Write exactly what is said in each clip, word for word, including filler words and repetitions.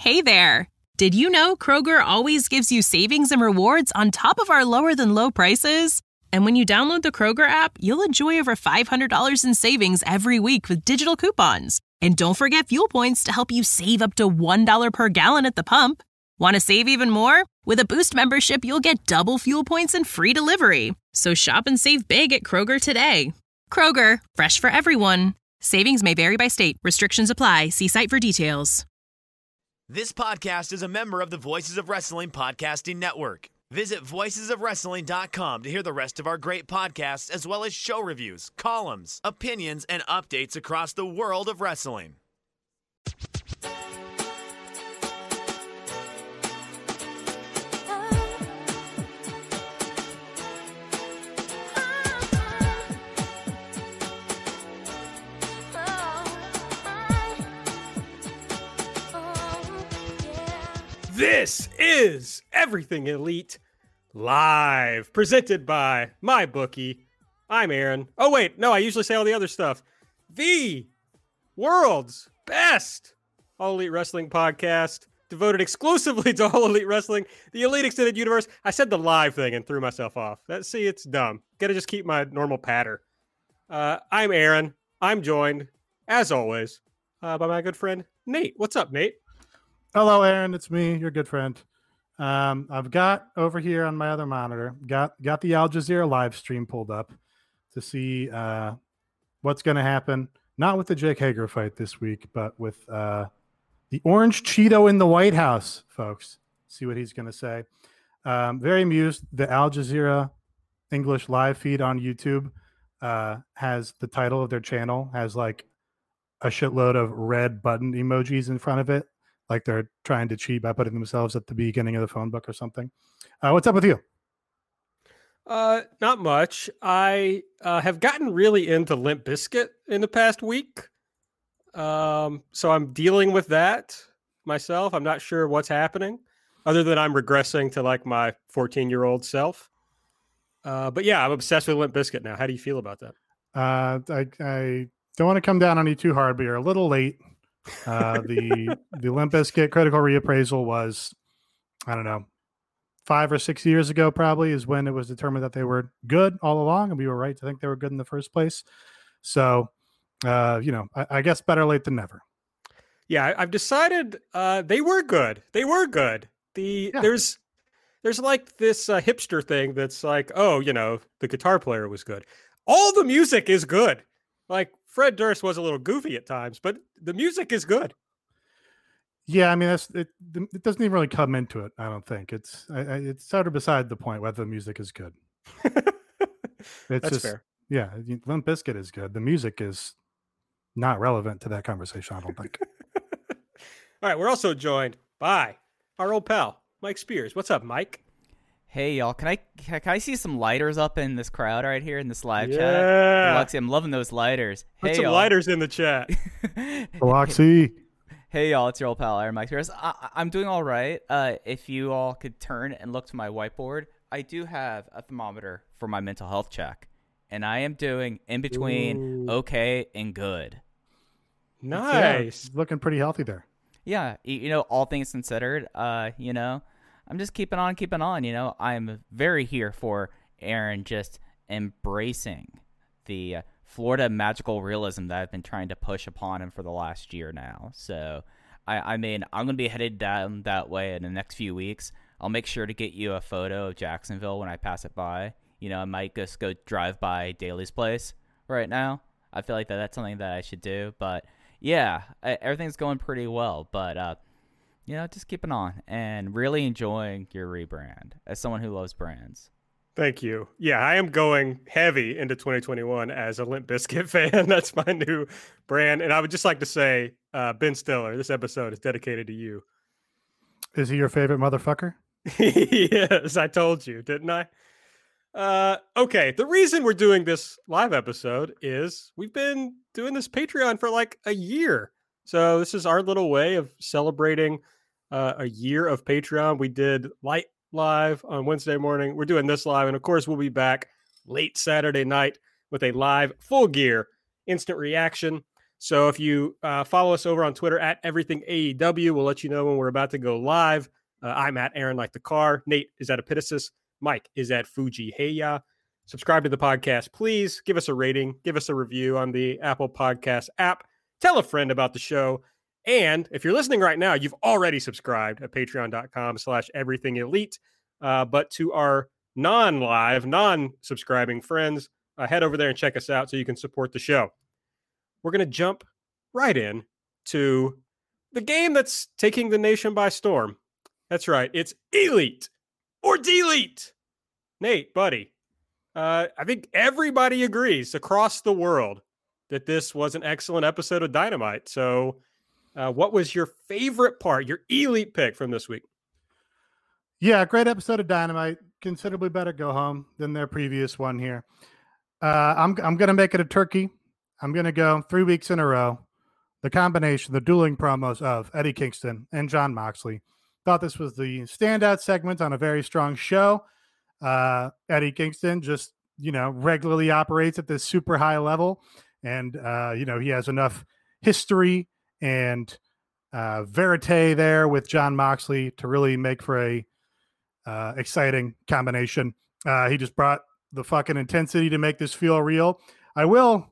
Hey there! Did you know Kroger always gives you savings and rewards on top of our lower-than-low prices? And when you download the Kroger app, you'll enjoy over five hundred dollars in savings every week with digital coupons. And don't forget fuel points to help you save up to one dollar per gallon at the pump. Want to save even more? With a Boost membership, you'll get double fuel points and free delivery. So shop and save big at Kroger today. Kroger, fresh for everyone. Savings may vary by state. Restrictions apply. See site for details. This podcast is a member of the Voices of Wrestling Podcasting Network. Visit voices of wrestling dot com to hear the rest of our great podcasts, as well as show reviews, columns, opinions, and updates across the world of wrestling. This is Everything Elite Live, presented by MyBookie. I'm Aaron. Oh, wait, no, I usually say all the other stuff. The world's best All Elite Wrestling podcast, devoted exclusively to All Elite Wrestling, the Elite Extended Universe. I said the live thing and threw myself off. That, see, it's dumb. Gotta just keep my normal patter. Uh, I'm Aaron. I'm joined, as always, uh, by my good friend, Nate. What's up, Nate? Hello, Aaron. It's me, your good friend. Um, I've got over here on my other monitor, got got the Al Jazeera live stream pulled up to see uh, what's going to happen. Not with the Jake Hager fight this week, but with uh, the Orange Cheeto in the White House, folks. See what he's going to say. Um, very amused. The Al Jazeera English live feed on YouTube uh, has the title of their channel, has like a shitload of red button emojis in front of it. Like they're trying to cheat by putting themselves at the beginning of the phone book or something. Uh, what's up with you? Uh, not much. I uh, have gotten really into Limp Bizkit in the past week. Um, so I'm dealing with that myself. I'm not sure what's happening, other than I'm regressing to like my fourteen-year-old self. Uh, but yeah, I'm obsessed with Limp Bizkit now. How do you feel about that? Uh, I, I don't want to come down on you too hard, but you're a little late. Uh, the the Limp Bizkit critical reappraisal was, I don't know, five or six years ago probably is when it was determined that they were good all along, and we were right to think they were good in the first place. So, uh, you know, I, I guess better late than never. Yeah, I, I've decided uh, they were good. They were good. The yeah. there's there's like this uh, hipster thing that's like, oh, you know, the guitar player was good. All the music is good. Like Fred Durst was a little goofy at times, but the music is good. Yeah, I mean, that's it. It doesn't even really come into it. I don't think it's. I, I, it's sort of beside the point whether the music is good. It's that's just, fair. Yeah, Limp Bizkit is good. The music is not relevant to that conversation, I don't think. All right, we're also joined by our old pal Mike Spears. What's up, Mike? Hey, y'all, can I can I see some lighters up in this crowd right here in this live yeah. chat? Biloxi, I'm loving those lighters. Put hey, some y'all. lighters in the chat. Biloxi. Hey, y'all, it's your old pal, Aaron Mike Spears. I, I'm doing all right. Uh, if you all could turn and look to my whiteboard, I do have a thermometer for my mental health check, and I am doing in between Ooh. okay and good. Nice. Yeah, looking pretty healthy there. Yeah, you know, all things considered, uh, you know, I'm just keeping on, keeping on. You know, I'm very here for Aaron just embracing the uh, Florida magical realism that I've been trying to push upon him for the last year now. So, I, I mean, I'm going to be headed down that way in the next few weeks. I'll make sure to get you a photo of Jacksonville when I pass it by. You know, I might just go drive by Daly's place right now. I feel like that that's something that I should do. But, yeah, I, everything's going pretty well. But, uh, you know, just keeping on and really enjoying your rebrand as someone who loves brands. Thank you. Yeah, I am going heavy into twenty twenty-one as a Limp Bizkit fan. That's my new brand. And I would just like to say, uh, Ben Stiller, this episode is dedicated to you. Is he your favorite motherfucker? Yes, I told you, didn't I? Uh, okay, the reason we're doing this live episode is we've been doing this Patreon for like a year. So this is our little way of celebrating uh, a year of Patreon. We did Light Live on Wednesday morning. We're doing this live. And of course, we'll be back late Saturday night with a live full gear instant reaction. So if you uh, follow us over on Twitter at Everything A E W, we'll let you know when we're about to go live. Uh, I'm at Aaron Like the Car. Nate is at Epitasis. Mike is at Fuji Heya. Subscribe to the podcast, please. Give us a rating. Give us a review on the Apple Podcast app. Tell a friend about the show. And if you're listening right now, you've already subscribed at patreon.com slash everything elite. Uh, but to our non-live, non-subscribing friends, uh, head over there and check us out so you can support the show. We're going to jump right in to the game that's taking the nation by storm. That's right. It's Elite or Delete. Nate, buddy, uh, I think everybody agrees across the world that this was an excellent episode of Dynamite. So uh, what was your favorite part, your Elite pick from this week? Yeah, great episode of Dynamite. Considerably better go home than their previous one here. Uh, I'm I'm going to make it a turkey. I'm going to go three weeks in a row. The combination, the dueling promos of Eddie Kingston and Jon Moxley. Thought this was the standout segment on a very strong show. Uh, Eddie Kingston just, you know, regularly operates at this super high level. And, uh, you know, he has enough history and uh, verite there with Jon Moxley to really make for a uh, exciting combination. Uh, he just brought the fucking intensity to make this feel real. I will,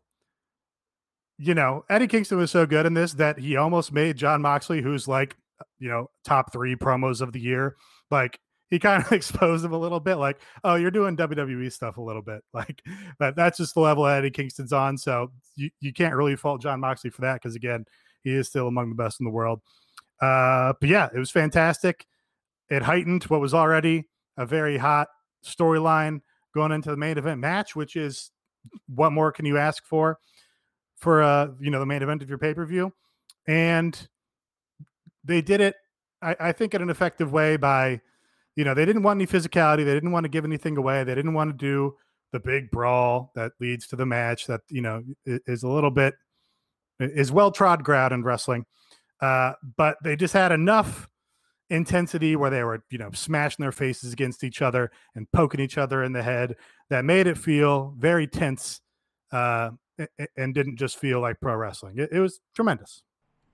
you know, Eddie Kingston was so good in this that he almost made Jon Moxley, who's like, you know, top three promos of the year. Like, he kind of exposed him a little bit, like, oh, you're doing W W E stuff a little bit. Like, that that's just the level Eddie Kingston's on. So you, you can't really fault Jon Moxley for that, because again, he is still among the best in the world. Uh, but yeah, it was fantastic. It heightened what was already a very hot storyline going into the main event match, which is, what more can you ask for for uh you know the main event of your pay-per-view? And they did it, I, I think, in an effective way by, you know, they didn't want any physicality. They didn't want to give anything away. They didn't want to do the big brawl that leads to the match that, you know, is a little bit, is well-trod ground in wrestling. Uh, but they just had enough intensity where they were, you know, smashing their faces against each other and poking each other in the head that made it feel very tense uh, and didn't just feel like pro wrestling. It, it was tremendous.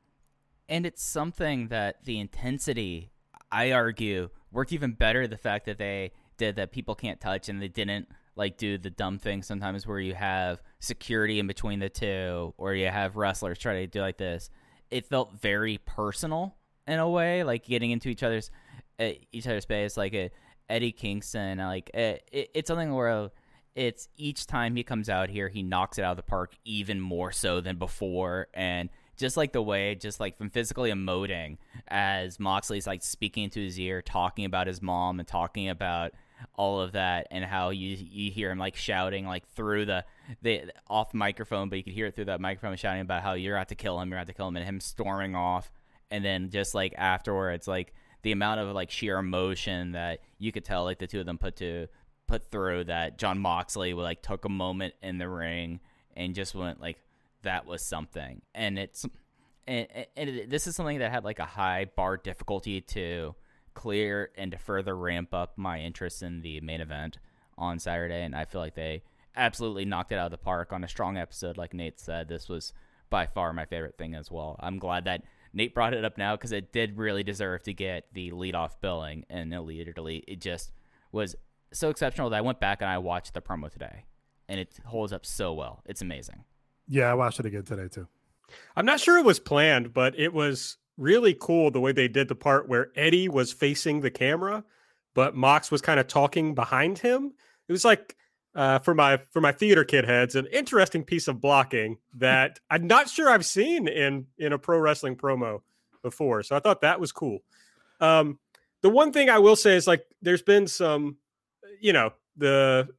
And it's something that the intensity, I argue, worked even better. The fact that they did that people can't touch, and they didn't like do the dumb thing sometimes where you have security in between the two, or you have wrestlers try to do like this. It felt very personal in a way, like getting into each other's uh, each other's space. Like a, Eddie Kingston, like it, it, it's something where it's each time he comes out here, he knocks it out of the park even more so than before. And just like the way, just like from physically emoting as Moxley's like speaking into his ear, talking about his mom and talking about all of that, and how you you hear him like shouting like through the the off microphone, but you could hear it through that microphone, shouting about how you're out to kill him, you're out to kill him, and him storming off. And then just like afterwards, like the amount of like sheer emotion that you could tell like the two of them put to put through, that Jon Moxley would like took a moment in the ring and just went like, that was something. And it's and, and it, this is something that had like a high bar difficulty to clear and to further ramp up my interest in the main event on Saturday. And I feel like they absolutely knocked it out of the park on a strong episode. Like Nate said, this was by far my favorite thing as well. I'm glad that Nate brought it up now, because it did really deserve to get the leadoff billing in Elite Italy. It just was so exceptional that I went back and I watched the promo today, and it holds up so well. It's amazing. Yeah, I watched it again today too. I'm not sure it was planned, but it was really cool the way they did the part where Eddie was facing the camera, but Mox was kind of talking behind him. It was like, uh, for my for my theater kid heads, an interesting piece of blocking that I'm not sure I've seen in in a pro wrestling promo before. So I thought that was cool. Um, the one thing I will say is, like, there's been some, you know, the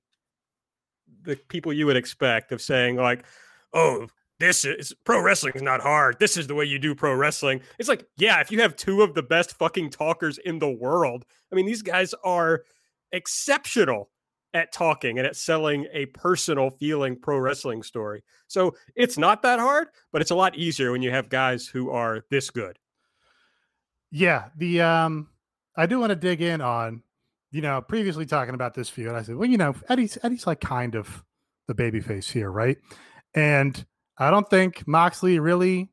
the people you would expect of saying like, oh, this is pro wrestling is not hard. This is the way you do pro wrestling. It's like, yeah, if you have two of the best fucking talkers in the world, I mean, these guys are exceptional at talking and at selling a personal feeling pro wrestling story. So it's not that hard, but it's a lot easier when you have guys who are this good. Yeah. The, um, I do want to dig in on, you know, previously talking about this feud. I said, well, you know, Eddie's, Eddie's like kind of the babyface here. Right. And I don't think Moxley really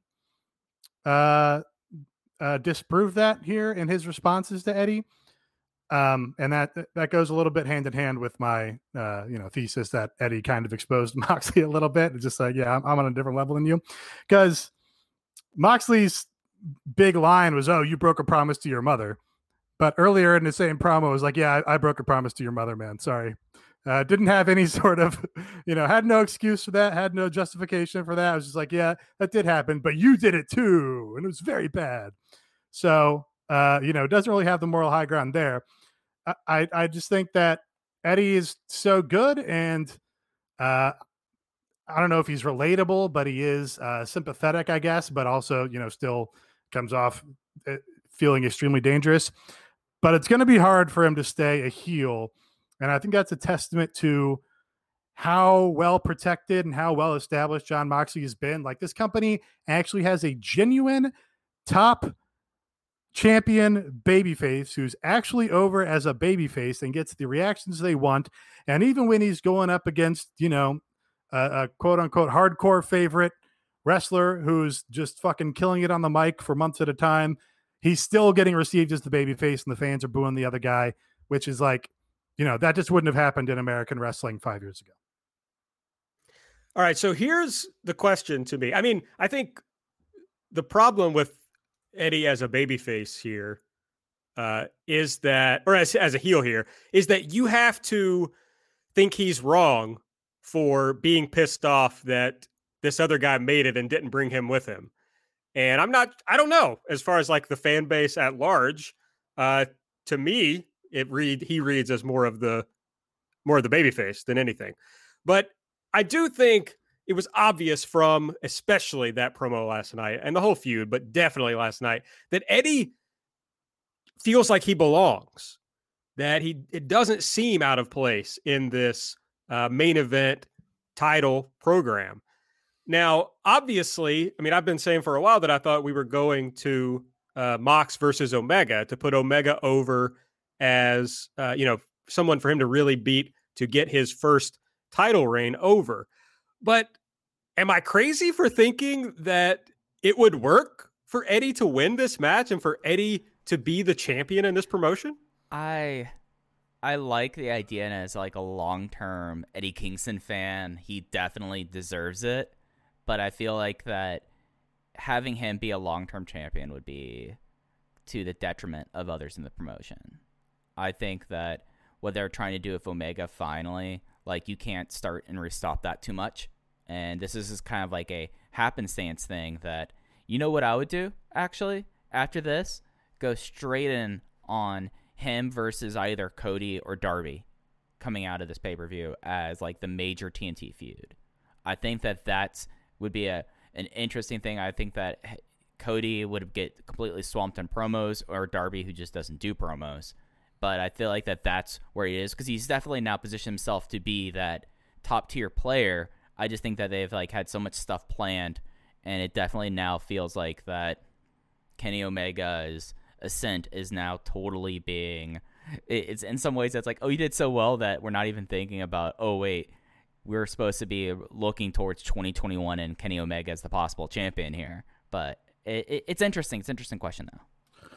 uh, uh, disproved that here in his responses to Eddie. Um, and that that goes a little bit hand in hand with my uh, you know thesis that Eddie kind of exposed Moxley a little bit. It's just like, yeah, I'm, I'm on a different level than you, because Moxley's big line was, "Oh, you broke a promise to your mother." But earlier in the same promo, it was like, "Yeah, I, I broke a promise to your mother, man. Sorry." Uh, didn't have any sort of, you know, had no excuse for that, had no justification for that. I was just like, yeah, that did happen, but you did it too, and it was very bad. So, uh, you know, doesn't really have the moral high ground there. I, I, I just think that Eddie is so good, and uh, I don't know if he's relatable, but he is uh, sympathetic, I guess, but also, you know, still comes off feeling extremely dangerous. But it's going to be hard for him to stay a heel. And I think that's a testament to how well protected and how well established Jon Moxley has been. Like, this company actually has a genuine top champion babyface who's actually over as a babyface and gets the reactions they want. And even when he's going up against, you know, a, a quote unquote hardcore favorite wrestler who's just fucking killing it on the mic for months at a time, he's still getting received as the babyface, and the fans are booing the other guy, which is like, you know, that just wouldn't have happened in American wrestling five years ago. All right. So here's the question to me. I mean, I think the problem with Eddie as a babyface here uh, is that, or as, as a heel here, is that you have to think he's wrong for being pissed off that this other guy made it and didn't bring him with him. And I'm not, I don't know, as far as like the fan base at large, uh, to me, it read he reads as more of the more of the babyface than anything. But I do think it was obvious from especially that promo last night and the whole feud, but definitely last night, that Eddie feels like he belongs, that he it doesn't seem out of place in this uh, main event title program. Now, obviously, I mean, I've been saying for a while that I thought we were going to uh, Mox versus Omega to put Omega over as, uh, you know, someone for him to really beat to get his first title reign over. But am I crazy for thinking that it would work for Eddie to win this match and for Eddie to be the champion in this promotion? I I like the idea, and as like a long-term Eddie Kingston fan, he definitely deserves it. But I feel like that having him be a long-term champion would be to the detriment of others in the promotion. I think that what they're trying to do with Omega finally, like, you can't start and restop that too much. And this is just kind of like a happenstance thing that, you know what I would do, actually, after this? Go straight in on him versus either Cody or Darby coming out of this pay-per-view as, like, the major T N T feud. I think that that's would be a an interesting thing. I think that Cody would get completely swamped in promos, or Darby, who just doesn't do promos. But I feel like that that's where he is, because he's definitely now positioned himself to be that top tier player. I just think that they've like had so much stuff planned, and it definitely now feels like that Kenny Omega's ascent is now totally being. It's in some ways that's like, oh, you did so well that we're not even thinking about, oh wait, we're supposed to be looking towards twenty twenty-one and Kenny Omega as the possible champion here. But it, it, it's interesting. It's an interesting question though.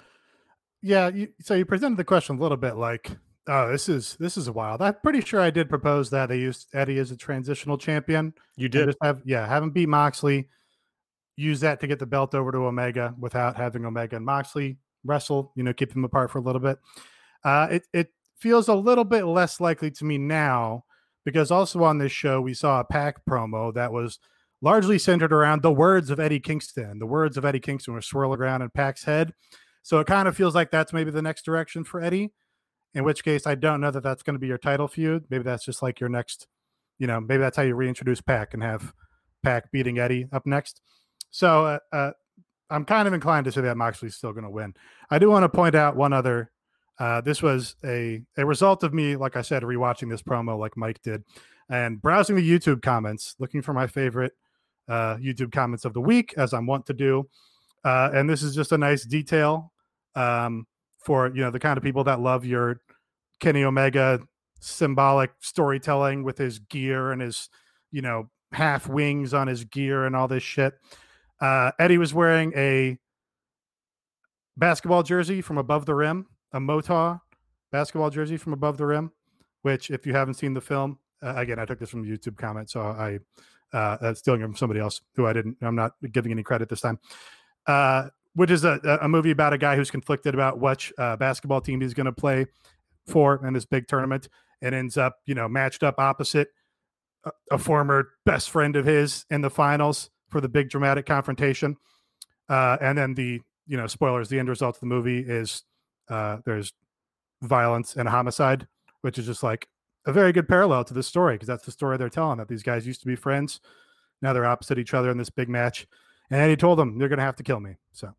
Yeah, you, so you presented the question a little bit like, oh, this is this is wild. I'm pretty sure I did propose that they used Eddie as a transitional champion. You did, just have yeah, have him beat Moxley, use that to get the belt over to Omega without having Omega and Moxley wrestle. You know, keep them apart for a little bit. Uh, it it feels a little bit less likely to me now, because also on this show we saw a Pac promo that was largely centered around the words of Eddie Kingston. The words of Eddie Kingston were swirling around in Pac's head. So it kind of feels like that's maybe the next direction for Eddie, in which case I don't know that that's going to be your title feud. Maybe that's just like your next, you know, maybe that's how you reintroduce Pac and have Pac beating Eddie up next. So uh, uh, I'm kind of inclined to say that Moxley's still going to win. I do want to point out one other. Uh, this was a, a result of me, like I said, rewatching this promo like Mike did and browsing the YouTube comments, looking for my favorite uh, YouTube comments of the week, as I'm wont to do. Uh, and this is just a nice detail um, for, you know, the kind of people that love your Kenny Omega symbolic storytelling with his gear and his, you know, half wings on his gear and all this shit. Uh, Eddie was wearing a basketball jersey from above the rim, a Motah basketball jersey from above the rim, which if you haven't seen the film, uh, again, I took this from a YouTube comment, so I, uh, uh stealing it from somebody else who I didn't, I'm not giving any credit this time. Uh, which is a, a movie about a guy who's conflicted about which uh, basketball team he's going to play for in this big tournament, and ends up, you know, matched up opposite a, a former best friend of his in the finals for the big dramatic confrontation. Uh, and then the, you know, spoilers, the end result of the movie is uh, there's violence and homicide, which is just like a very good parallel to this story, because that's the story they're telling, that these guys used to be friends. Now they're opposite each other in this big match. And he told them, they're going to have to kill me. So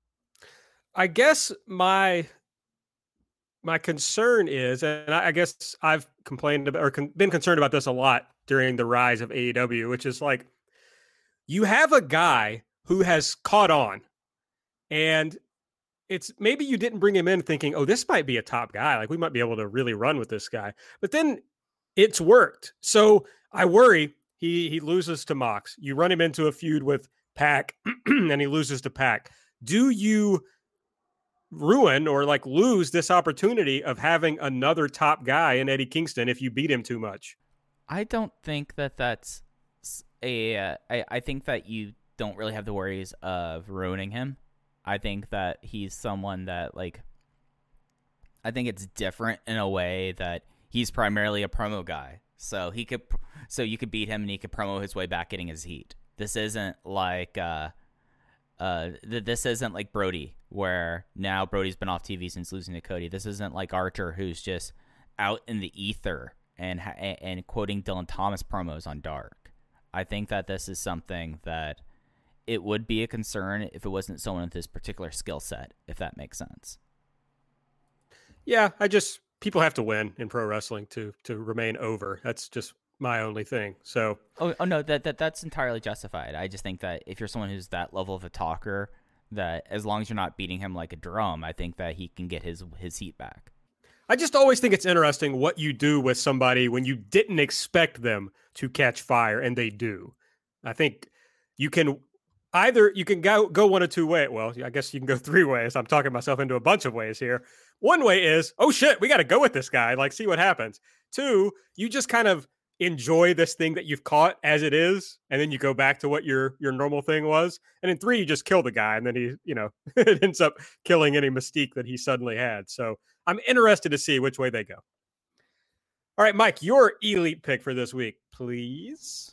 I guess my my concern is, and I guess I've complained about or con- been concerned about this a lot during the rise of A E W, which is like, you have a guy who has caught on, and it's maybe you didn't bring him in thinking, oh, this might be a top guy. Like, we might be able to really run with this guy. But then it's worked. So I worry he he loses to Mox. You run him into a feud with Pac and he loses to Pac. Do you ruin or like lose this opportunity of having another top guy in Eddie Kingston if you beat him too much? I don't think that that's a. Uh, I I think that you don't really have the worries of ruining him. I think that he's someone that, like, I think it's different in a way that he's primarily a promo guy. So he could, so you could beat him and he could promo his way back getting his heat. This isn't like, uh, uh, th- this isn't like Brody, where now Brody's been off T V since losing to Cody. This isn't like Archer, who's just out in the ether and ha- and quoting Dylan Thomas promos on Dark. I think that this is something that it would be a concern if it wasn't someone with this particular skill set, if that makes sense. Yeah, I just, people have to win in pro wrestling to to remain over. That's just my only thing. So, oh, oh no, that that that's entirely justified. I just think that if you're someone who's that level of a talker, that as long as you're not beating him like a drum, I think that he can get his his heat back. I just always think it's interesting what you do with somebody when you didn't expect them to catch fire and they do. I think you can either, you can go go one of two ways. Well, I guess you can go three ways. I'm talking myself into a bunch of ways here. One way is, oh shit, we got to go with this guy. Like, see what happens. Two, you just kind of enjoy this thing that you've caught as it is, and then you go back to what your your normal thing was. And in three, you just kill the guy, and then he, you know, it ends up killing any mystique that he suddenly had. So I'm interested to see which way they go. All right, Mike, your elite pick for this week, please.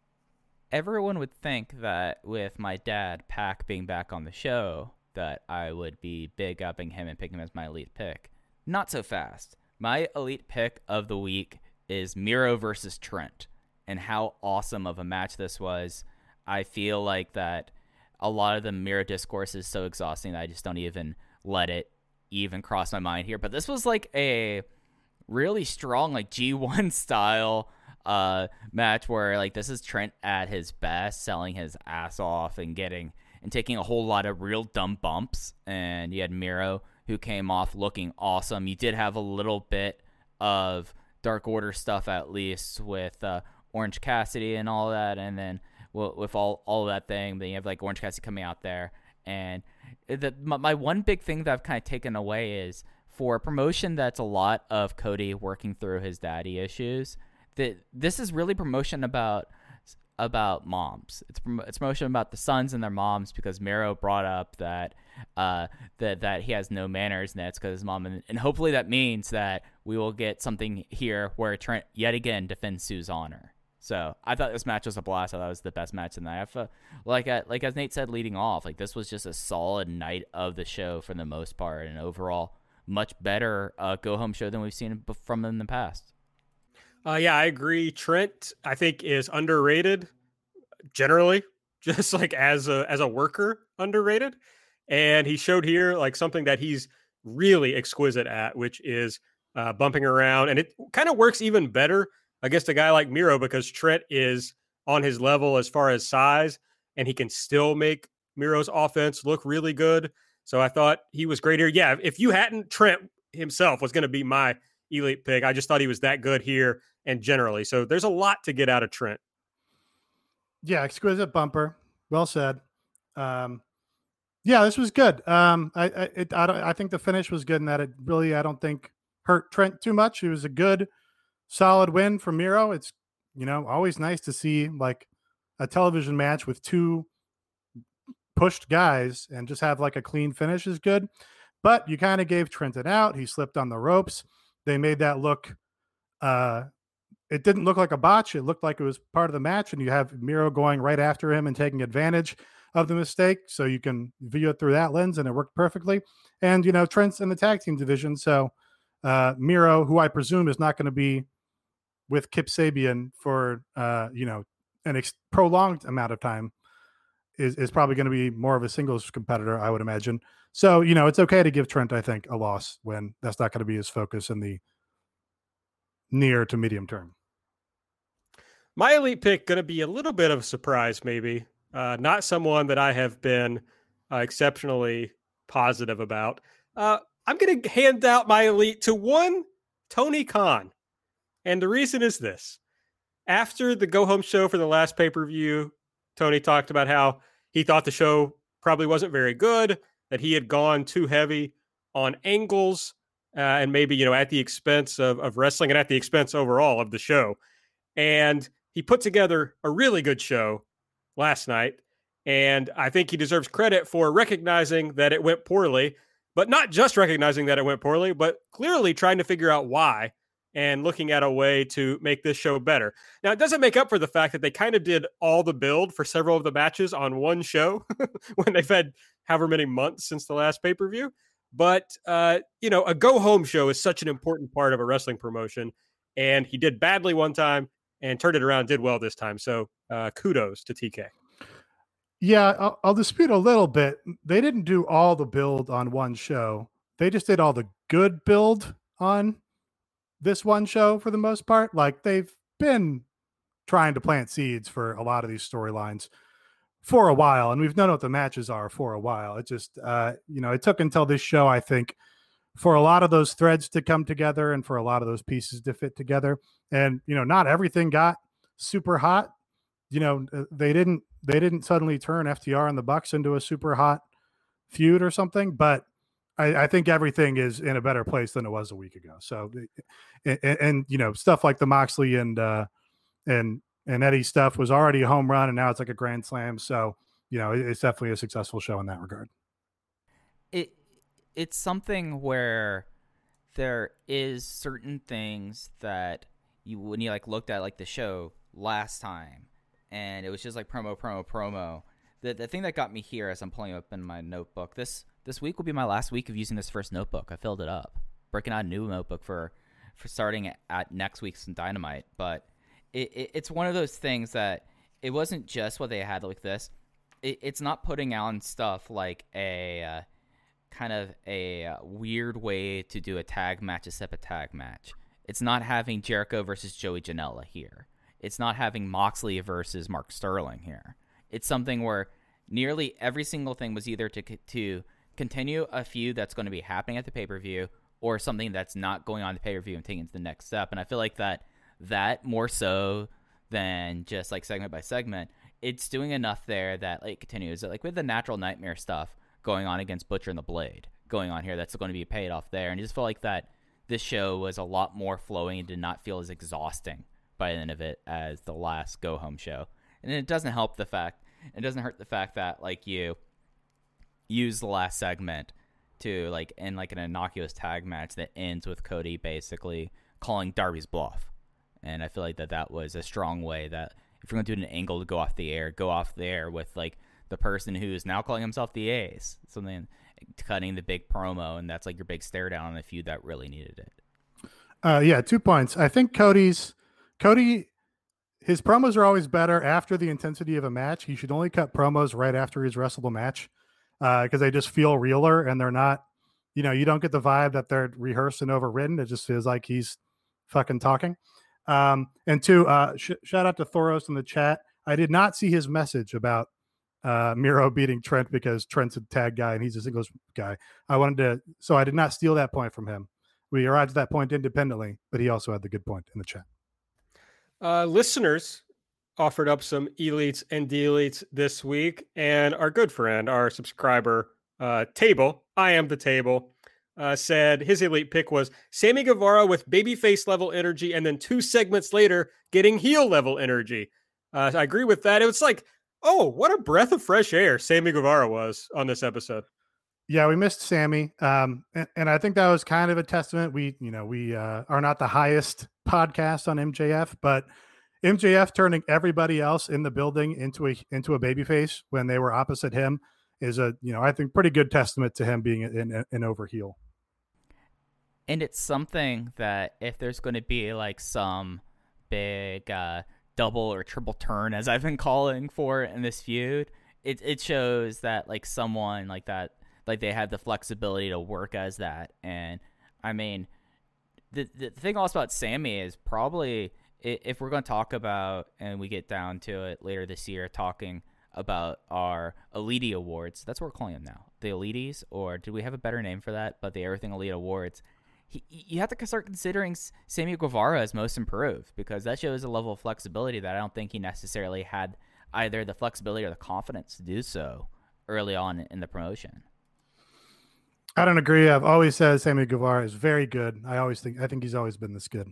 Everyone would think that with my dad, Pac, being back on the show, that I would be big upping him and picking him as my elite pick. Not so fast. My elite pick of the week is Miro versus Trent, and how awesome of a match this was. I feel like that a lot of the Miro discourse is so exhausting that I just don't even let it even cross my mind here. But this was like a really strong, like G one style uh match where, like, this is Trent at his best, selling his ass off and getting and taking a whole lot of real dumb bumps. And you had Miro, who came off looking awesome. You did have a little bit of Dark Order stuff, at least, with uh, Orange Cassidy and all that, and then well, with all all of that thing, then you have like Orange Cassidy coming out there. And the my, my one big thing that I've kind of taken away is, for a promotion that's a lot of Cody working through his daddy issues, that this is really promotion about about moms. It's it's promotion about the sons and their moms, because Miro brought up that uh that that he has no manners, and that's because his mom, and, and hopefully that means that we will get something here where Trent yet again defends Sue's honor. So I thought this match was a blast. I thought it was the best match in the night. Uh, like uh, like as Nate said leading off, like, this was just a solid night of the show for the most part, and overall much better uh, go home show than we've seen from them in the past. Uh, yeah, I agree. Trent, I think, is underrated generally, just like as a as a worker, underrated. And he showed here like something that he's really exquisite at, which is uh, bumping around. And it kind of works even better against a guy like Miro, because Trent is on his level as far as size, and he can still make Miro's offense look really good. So I thought he was great here. Yeah, if you hadn't, Trent himself was going to be my elite pick. I just thought he was that good here and generally. So there's a lot to get out of Trent. Yeah, exquisite bumper. Well said. Um, yeah, this was good. Um, I I, it, I, don't, I think the finish was good in that it really I don't think hurt Trent too much. It was a good, solid win for Miro. It's you know always nice to see like a television match with two pushed guys and just have like a clean finish is good. But you kind of gave Trenton out. He slipped on the ropes. They made that look. Uh, it didn't look like a botch. It looked like it was part of the match. And you have Miro going right after him and taking advantage of the mistake. So you can view it through that lens, and it worked perfectly. And, you know, Trent's in the tag team division. So uh, Miro, who I presume is not going to be with Kip Sabian for, uh, you know, an ex- prolonged amount of time, is, is probably going to be more of a singles competitor, I would imagine. So, you know, it's okay to give Trent, I think, a loss when that's not going to be his focus in the near to medium term. My elite pick going to be a little bit of a surprise, maybe. Uh, not someone that I have been uh, exceptionally positive about. Uh, I'm going to hand out my elite to one Tony Khan. And the reason is this. After the go-home show for the last pay-per-view, Tony talked about how he thought the show probably wasn't very good, that he had gone too heavy on angles, uh, and maybe, you know, at the expense of, of wrestling and at the expense overall of the show. And he put together a really good show last night. And I think he deserves credit for recognizing that it went poorly, but not just recognizing that it went poorly, but clearly trying to figure out why and looking at a way to make this show better. Now, it doesn't make up for the fact that they kind of did all the build for several of the matches on one show when they've had however many months since the last pay-per-view. But, uh, you know, a go-home show is such an important part of a wrestling promotion. And he did badly one time and turned it around, did well this time. So uh, kudos to T K. Yeah, I'll, I'll dispute a little bit. They didn't do all the build on one show. They just did all the good build on this one show for the most part. Like, they've been trying to plant seeds for a lot of these storylines for a while, and we've known what the matches are for a while. It just, uh, you know, it took until this show, I think, for a lot of those threads to come together and for a lot of those pieces to fit together. And, you know, not everything got super hot. You know, they didn't, they didn't suddenly turn F T R and the Bucks into a super hot feud or something, but I, I think everything is in a better place than it was a week ago. So, and, and you know, stuff like the Moxley and, uh, and, and Eddie stuff was already a home run, and now it's like a grand slam. So, you know, it, it's definitely a successful show in that regard. It, it's something where there is certain things that you, when you like looked at like the show last time and it was just like promo, promo, promo. The the thing that got me here as I'm pulling up in my notebook, this, this week will be my last week of using this first notebook. I filled it up, breaking out a new notebook for, for starting at, at next week's Dynamite. But it, it, it's one of those things that it wasn't just what they had like this. It, it's not putting out stuff like a, uh, kind of a uh, weird way to do a tag match, a separate tag match. It's not having Jericho versus Joey Janela here. It's not having Moxley versus Mark Sterling here. It's something where nearly every single thing was either to to continue a feud that's going to be happening at the pay-per-view or something that's not going on the pay-per-view and taking it to the next step. And I feel like that that more so than just like segment by segment, it's doing enough there that like continues. Like with the Natural Nightmare stuff going on against Butcher and the Blade going on here, that's going to be paid off there. And I just felt like that this show was a lot more flowing and did not feel as exhausting by the end of it as the last go home show. And it doesn't help the fact, it doesn't hurt the fact that like you use the last segment to like end like an innocuous tag match that ends with Cody basically calling Darby's bluff. And I feel like that that was a strong way that if you're going to do an angle to go off the air, go off the air with like the person who's now calling himself the Ace, something cutting the big promo, and that's like your big stare down on a feud that really needed it. Uh, yeah, two points. I think Cody's Cody, his promos are always better after the intensity of a match. He should only cut promos right after he's wrestled a match because uh, they just feel realer and they're not, you know, you don't get the vibe that they're rehearsed and overwritten. It just feels like he's fucking talking. Um, and two, uh, sh- shout out to Thoros in the chat. I did not see his message about uh, Miro beating Trent because Trent's a tag guy and he's a singles guy. I wanted to, so I did not steal that point from him. We arrived at that point independently, but he also had the good point in the chat. Uh, listeners, offered up some elites and deletes this week, and our good friend, our subscriber, uh, Table, I am the Table, uh, said his elite pick was Sammy Guevara with babyface level energy, and then two segments later, getting heel level energy. Uh, I agree with that. It was like, oh, what a breath of fresh air Sammy Guevara was on this episode. Yeah, we missed Sammy. Um, and, and I think that was kind of a testament. We, you know, we uh, are not the highest podcast on M J F, but M J F turning everybody else in the building into a into a babyface when they were opposite him is a, you know, I think pretty good testament to him being an, an over heel. And it's something that if there's going to be like some big uh, double or triple turn, as I've been calling for in this feud, it it shows that like someone like that, like they have the flexibility to work as that. And I mean, the the thing also about Sammy is probably, if we're going to talk about, and we get down to it later this year, talking about our Elite Awards, that's what we're calling them now, the Elites, or do we have a better name for that? But the Everything Elite Awards. He, you have to start considering Sammy Guevara as most improved, because that shows a level of flexibility that I don't think he necessarily had either the flexibility or the confidence to do so early on in the promotion. I don't agree. I've always said Sammy Guevara is very good. I always think, I think he's always been this good.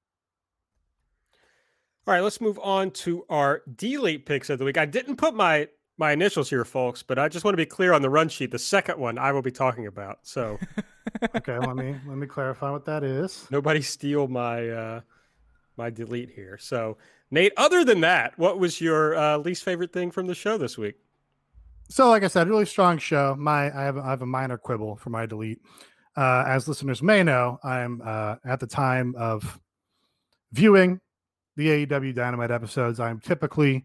All right, let's move on to our delete picks of the week. I didn't put my my initials here, folks, but I just want to be clear on the run sheet. The second one I will be talking about. So, okay, let me let me clarify what that is. Nobody steal my uh, my delete here. So, Nate, other than that, what was your uh, least favorite thing from the show this week? So, like I said, really strong show. My I have I have a minor quibble for my delete. Uh, as listeners may know, I'm uh, at the time of viewing the A E W Dynamite episodes, I'm typically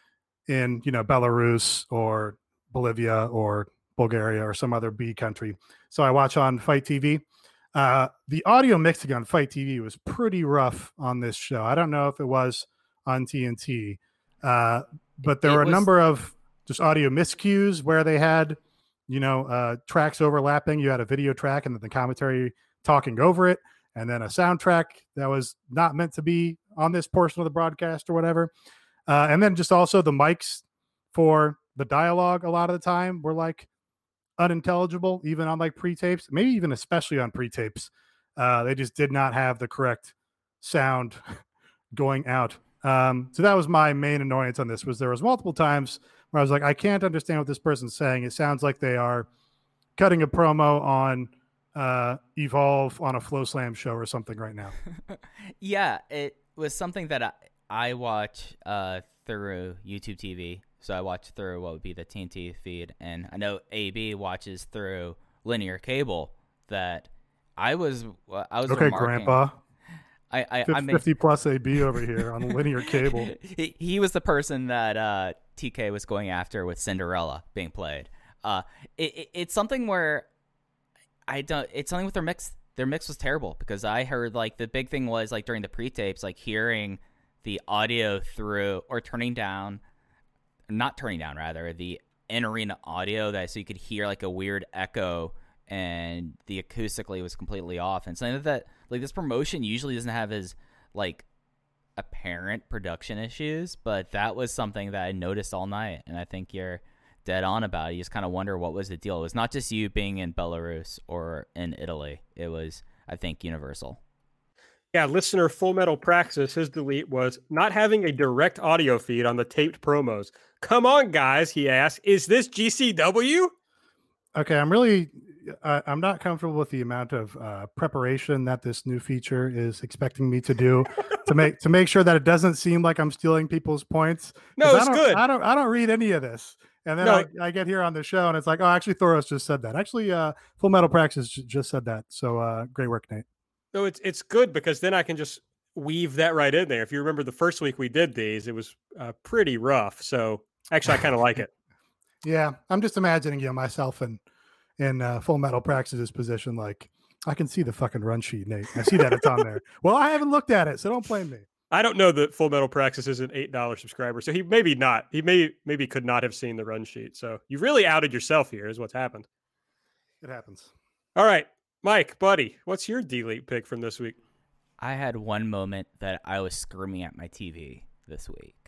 in, you know, Belarus or Bolivia or Bulgaria or some other B country. So I watch on Fight T V. Uh, the audio mixing on Fight T V was pretty rough on this show. I don't know if it was on T N T, uh, but there it were a was... number of just audio miscues where they had, you know, uh, tracks overlapping. You had a video track and then the commentary talking over it, and then a soundtrack that was not meant to be on this portion of the broadcast or whatever. Uh, and then just also the mics for the dialogue a lot of the time were like unintelligible, even on like pre-tapes, maybe even especially on pre-tapes. Uh, they just did not have the correct sound going out. Um, so that was my main annoyance on this, was there was multiple times where I was like, I can't understand what this person's saying. It sounds like they are cutting a promo on uh, Evolve on a Flow Slam show or something right now. Yeah, it was something that I, I watch uh, through YouTube T V. So I watch through what would be the T N T feed. And I know A B watches through linear cable. That I was I was okay, remarking, Grandpa. I, I, fifty, I mean, fifty plus A B over here on linear cable. He, he was the person that uh, T K was going after with Cinderella being played. Uh, it, it, it's something where I don't. It's something with their mix. Their mix was terrible, because I heard like the big thing was like during the pre-tapes, like hearing the audio through or turning down, not turning down rather, the in-arena audio, that so you could hear like a weird echo, and the acoustically was completely off. And something that like this promotion usually doesn't have as like apparent production issues, but that was something that I noticed all night, and I think you're dead on about it. You just kind of wonder what was the deal. It was not just you being in Belarus or in Italy. It was, I think, universal. Yeah, listener Full Metal Praxis, his delete was not having a direct audio feed on the taped promos. Come on, guys, he asked. Is this G C W? Okay, I'm really, uh, I'm not comfortable with the amount of uh, preparation that this new feature is expecting me to do to make to make sure that it doesn't seem like I'm stealing people's points. No, it's I good. I don't, I don't read any of this. And then no. I, I get here on the show and it's like, oh, actually, Thoros just said that. Actually, uh, Full Metal Praxis j- just said that. So uh, great work, Nate. No, it's it's good, because then I can just weave that right in there. If you remember the first week we did these, it was uh, pretty rough. So actually, I kind of like it. Yeah, I'm just imagining, you know, myself in in uh, Full Metal Praxis's position. Like, I can see the fucking run sheet, Nate. I see that it's on there. Well, I haven't looked at it, so don't blame me. I don't know that Full Metal Praxis is an eight dollar subscriber, so he maybe not. He may maybe could not have seen the run sheet. So you really outed yourself here, is what's happened. It happens. All right, Mike, buddy, what's your delete pick from this week? I had one moment that I was screaming at my T V this week,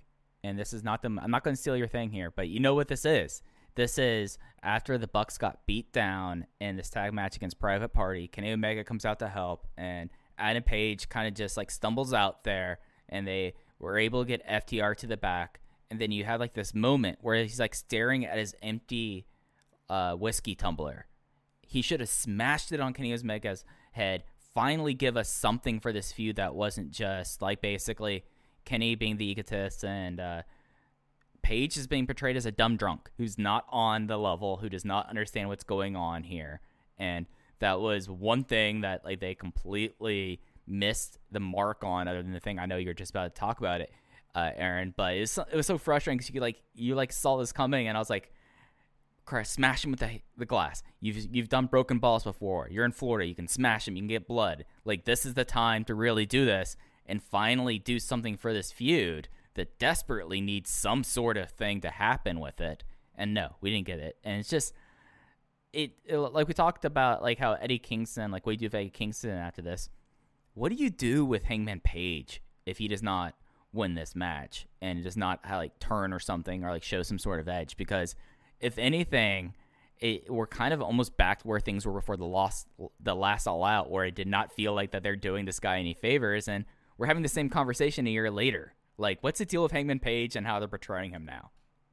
and this is not the, I'm not going to steal your thing here, but you know what this is. This is after the Bucks got beat down in this tag match against Private Party. Kenny Omega comes out to help, and Adam Page kind of just like stumbles out there, and they were able to get F T R to the back. And then you have like this moment where he's like staring at his empty uh, whiskey tumbler. He should have smashed it on Kenny Omega's head. Finally give us something for this feud that wasn't just like basically Kenny being the egotist and uh, Page is being portrayed as a dumb drunk who's not on the level, who does not understand what's going on here. And that was one thing that like they completely missed the mark on, other than the thing I know you're just about to talk about it, uh, Aaron. But it was, it was so frustrating because you like you like saw this coming, and I was like, Christ, smash him with the the glass. You've you've done broken balls before. You're in Florida. You can smash him. You can get blood. Like, this is the time to really do this and finally do something for this feud that desperately needs some sort of thing to happen with it. And no, we didn't get it. And it's just it, it like we talked about, like how Eddie Kingston, like what do you do with Eddie Kingston after this? What do you do with Hangman Page if he does not win this match and does not like turn or something or like show some sort of edge? Because if anything, it, we're kind of almost back to where things were before the loss, the last All Out, where it did not feel like that they're doing this guy any favors, and we're having the same conversation a year later. Like, what's the deal with Hangman Page and how they're portraying him now?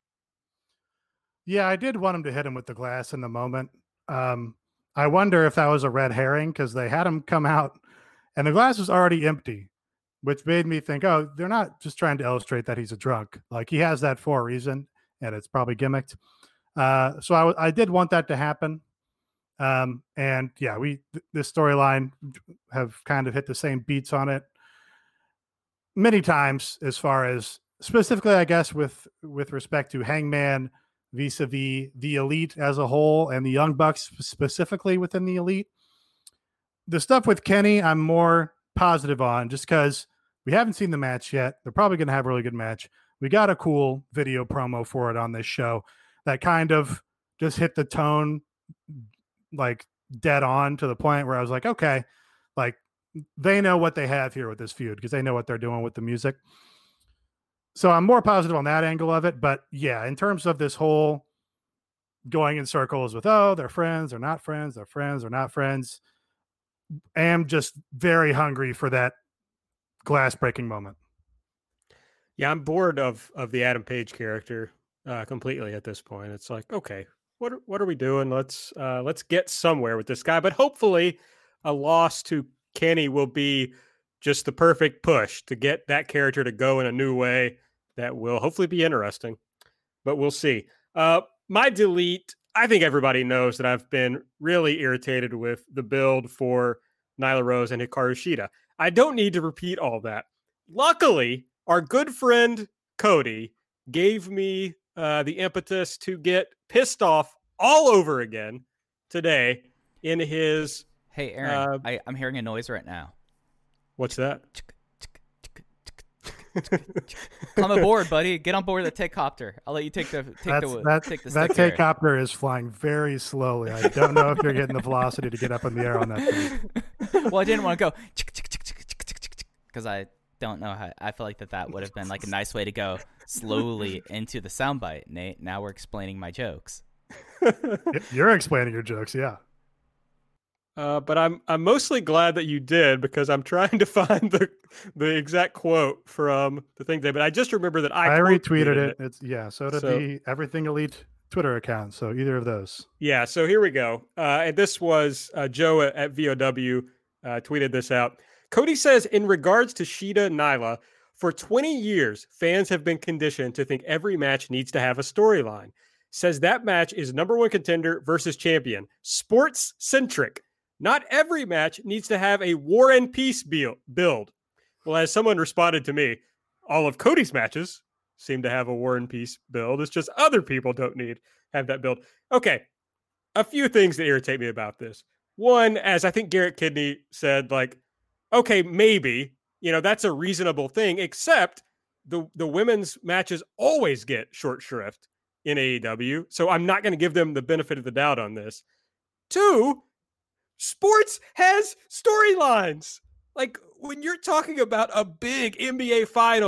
Yeah, I did want him to hit him with the glass in the moment. Um, I wonder if that was a red herring, because they had him come out and the glass was already empty, which made me think, oh, they're not just trying to illustrate that he's a drunk. Like, he has that for a reason, and it's probably gimmicked. Uh, so I, I did want that to happen. Um, and yeah, we, th- this storyline have kind of hit the same beats on it many times, as far as specifically, I guess, with, with respect to Hangman vis-a-vis the Elite as a whole and the Young Bucks specifically within the Elite. The stuff with Kenny, I'm more positive on, just because we haven't seen the match yet. They're probably going to have a really good match. We got a cool video promo for it on this show that kind of just hit the tone like dead on, to the point where I was like, okay, like they know what they have here with this feud, because they know what they're doing with the music. So I'm more positive on that angle of it. But yeah, in terms of this whole going in circles with, oh, they're friends, they're not friends, they're friends, they're not friends, I am just very hungry for that glass breaking moment. Yeah, I'm bored of of the Adam Page character uh, completely at this point. It's like, okay, what are, what are we doing? Let's uh, let's get somewhere with this guy. But hopefully, a loss to Kenny will be just the perfect push to get that character to go in a new way that will hopefully be interesting. But we'll see. Uh, my delete, I think everybody knows that I've been really irritated with the build for Nyla Rose and Hikaru Shida. I don't need to repeat all that. Luckily, our good friend Cody gave me uh, the impetus to get pissed off all over again today in his... Hey, Aaron, uh, I, I'm hearing a noise right now. What's that? Come aboard, buddy. Get on board the Takecopter. I'll let you take the take That's, the that, take the that stick Takecopter is flying very slowly. I don't know if you're getting the velocity to get up in the air on that thing. Well, I didn't want to go because I don't know how. I feel like that that would have been like a nice way to go slowly into the soundbite. Nate, now we're explaining my jokes. You're explaining your jokes, yeah. Uh, but I'm I'm mostly glad that you did, because I'm trying to find the the exact quote from the thing today. But I just remember that I, I retweeted tweeted it. it. It's yeah. So did So- the Everything Elite Twitter account. So either of those. Yeah, so here we go. Uh, and this was uh, Joe at, at V O W uh, tweeted this out. Cody says, in regards to Shida and Nyla, for twenty years, fans have been conditioned to think every match needs to have a storyline. Says that match is number one contender versus champion. Sports centric. Not every match needs to have a war and peace build. Well, as someone responded to me, all of Cody's matches seem to have a war and peace build. It's just other people don't need have that build. Okay, a few things that irritate me about this. One, as I think Garrett Kidney said, like, okay, maybe, you know, that's a reasonable thing, except the, the women's matches always get short shrift in A E W. So I'm not going to give them the benefit of the doubt on this. Two, sports has storylines. Like, when you're talking about a big N B A Finals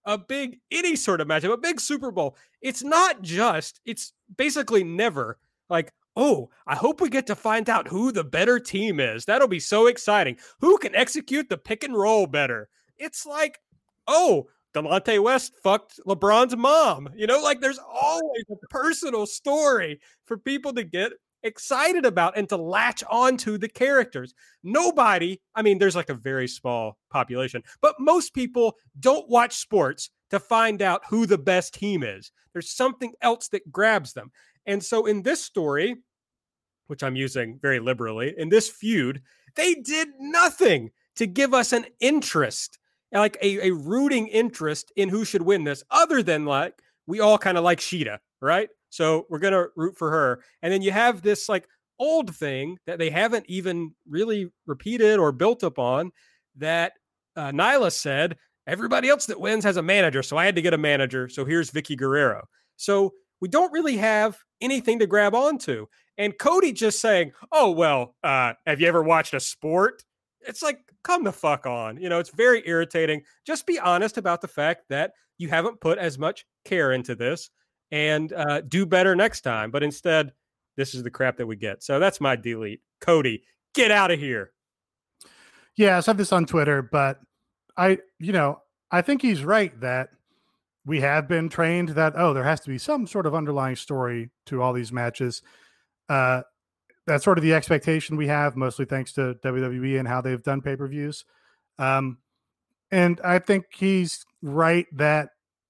a big, any sort of matchup, a big Super Bowl, it's not just, it's basically never like, oh, I hope we get to find out who the better team is. That'll be so exciting. Who can execute the pick and roll better? It's like, oh, Delonte West fucked LeBron's mom. You know, like there's always a personal story for people to get excited about and to latch onto the characters. Nobody, I mean, there's like a very small population, but most people don't watch sports to find out who the best team is. There's something else that grabs them. And so in this story, which I'm using very liberally, in this feud, they did nothing to give us an interest, like a, a rooting interest in who should win this, other than like, we all kind of like Shida, right? So we're going to root for her. And then you have this like old thing that they haven't even really repeated or built upon that uh, Nyla said, everybody else that wins has a manager. So I had to get a manager. So here's Vicky Guerrero. So we don't really have anything to grab onto. And Cody just saying, oh, well, uh, have you ever watched a sport? It's like, come the fuck on. You know, it's very irritating. Just be honest about the fact that you haven't put as much care into this. And uh, do better next time. But instead, this is the crap that we get. So that's my delete. Cody, get out of here. Yeah, I said this on Twitter, but I, you know, I think he's right that we have been trained that, oh, there has to be some sort of underlying story to all these matches. Uh, that's sort of the expectation we have, mostly thanks to W W E and how they've done pay-per-views. Um, and I think he's right that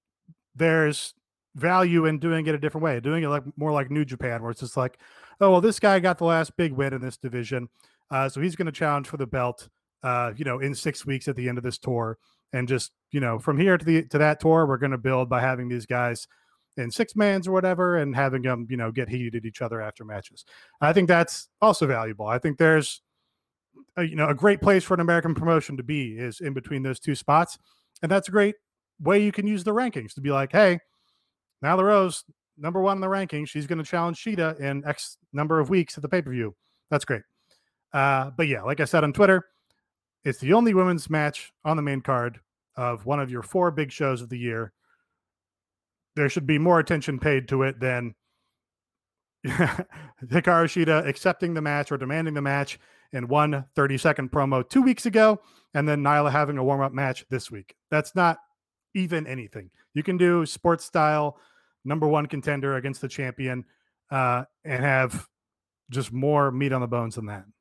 there's value in doing it a different way, doing it like more like New Japan, where it's just like, oh, well, this guy got the last big win in this division. Uh, so he's going to challenge for the belt, uh, you know, in six weeks at the end of this tour. And just, you know, from here to the, to that tour, we're going to build by having these guys in six mans or whatever, and having them, you know, get heated at each other after matches. I think that's also valuable. I think there's, a, you know, a great place for an American promotion to be is in between those two spots. And that's a great way you can use the rankings to be like, hey, Nyla Rose, number one in the rankings. She's going to challenge Shida in X number of weeks at the pay-per-view. That's great. Uh, but yeah, like I said on Twitter, it's the only women's match on the main card of one of your four big shows of the year. There should be more attention paid to it than Hikaru Shida accepting the match or demanding the match in one thirty-second promo two weeks ago, and then Nyla having a warm-up match this week. That's not even anything. You can do sports style number one contender against the champion uh, and have just more meat on the bones than that.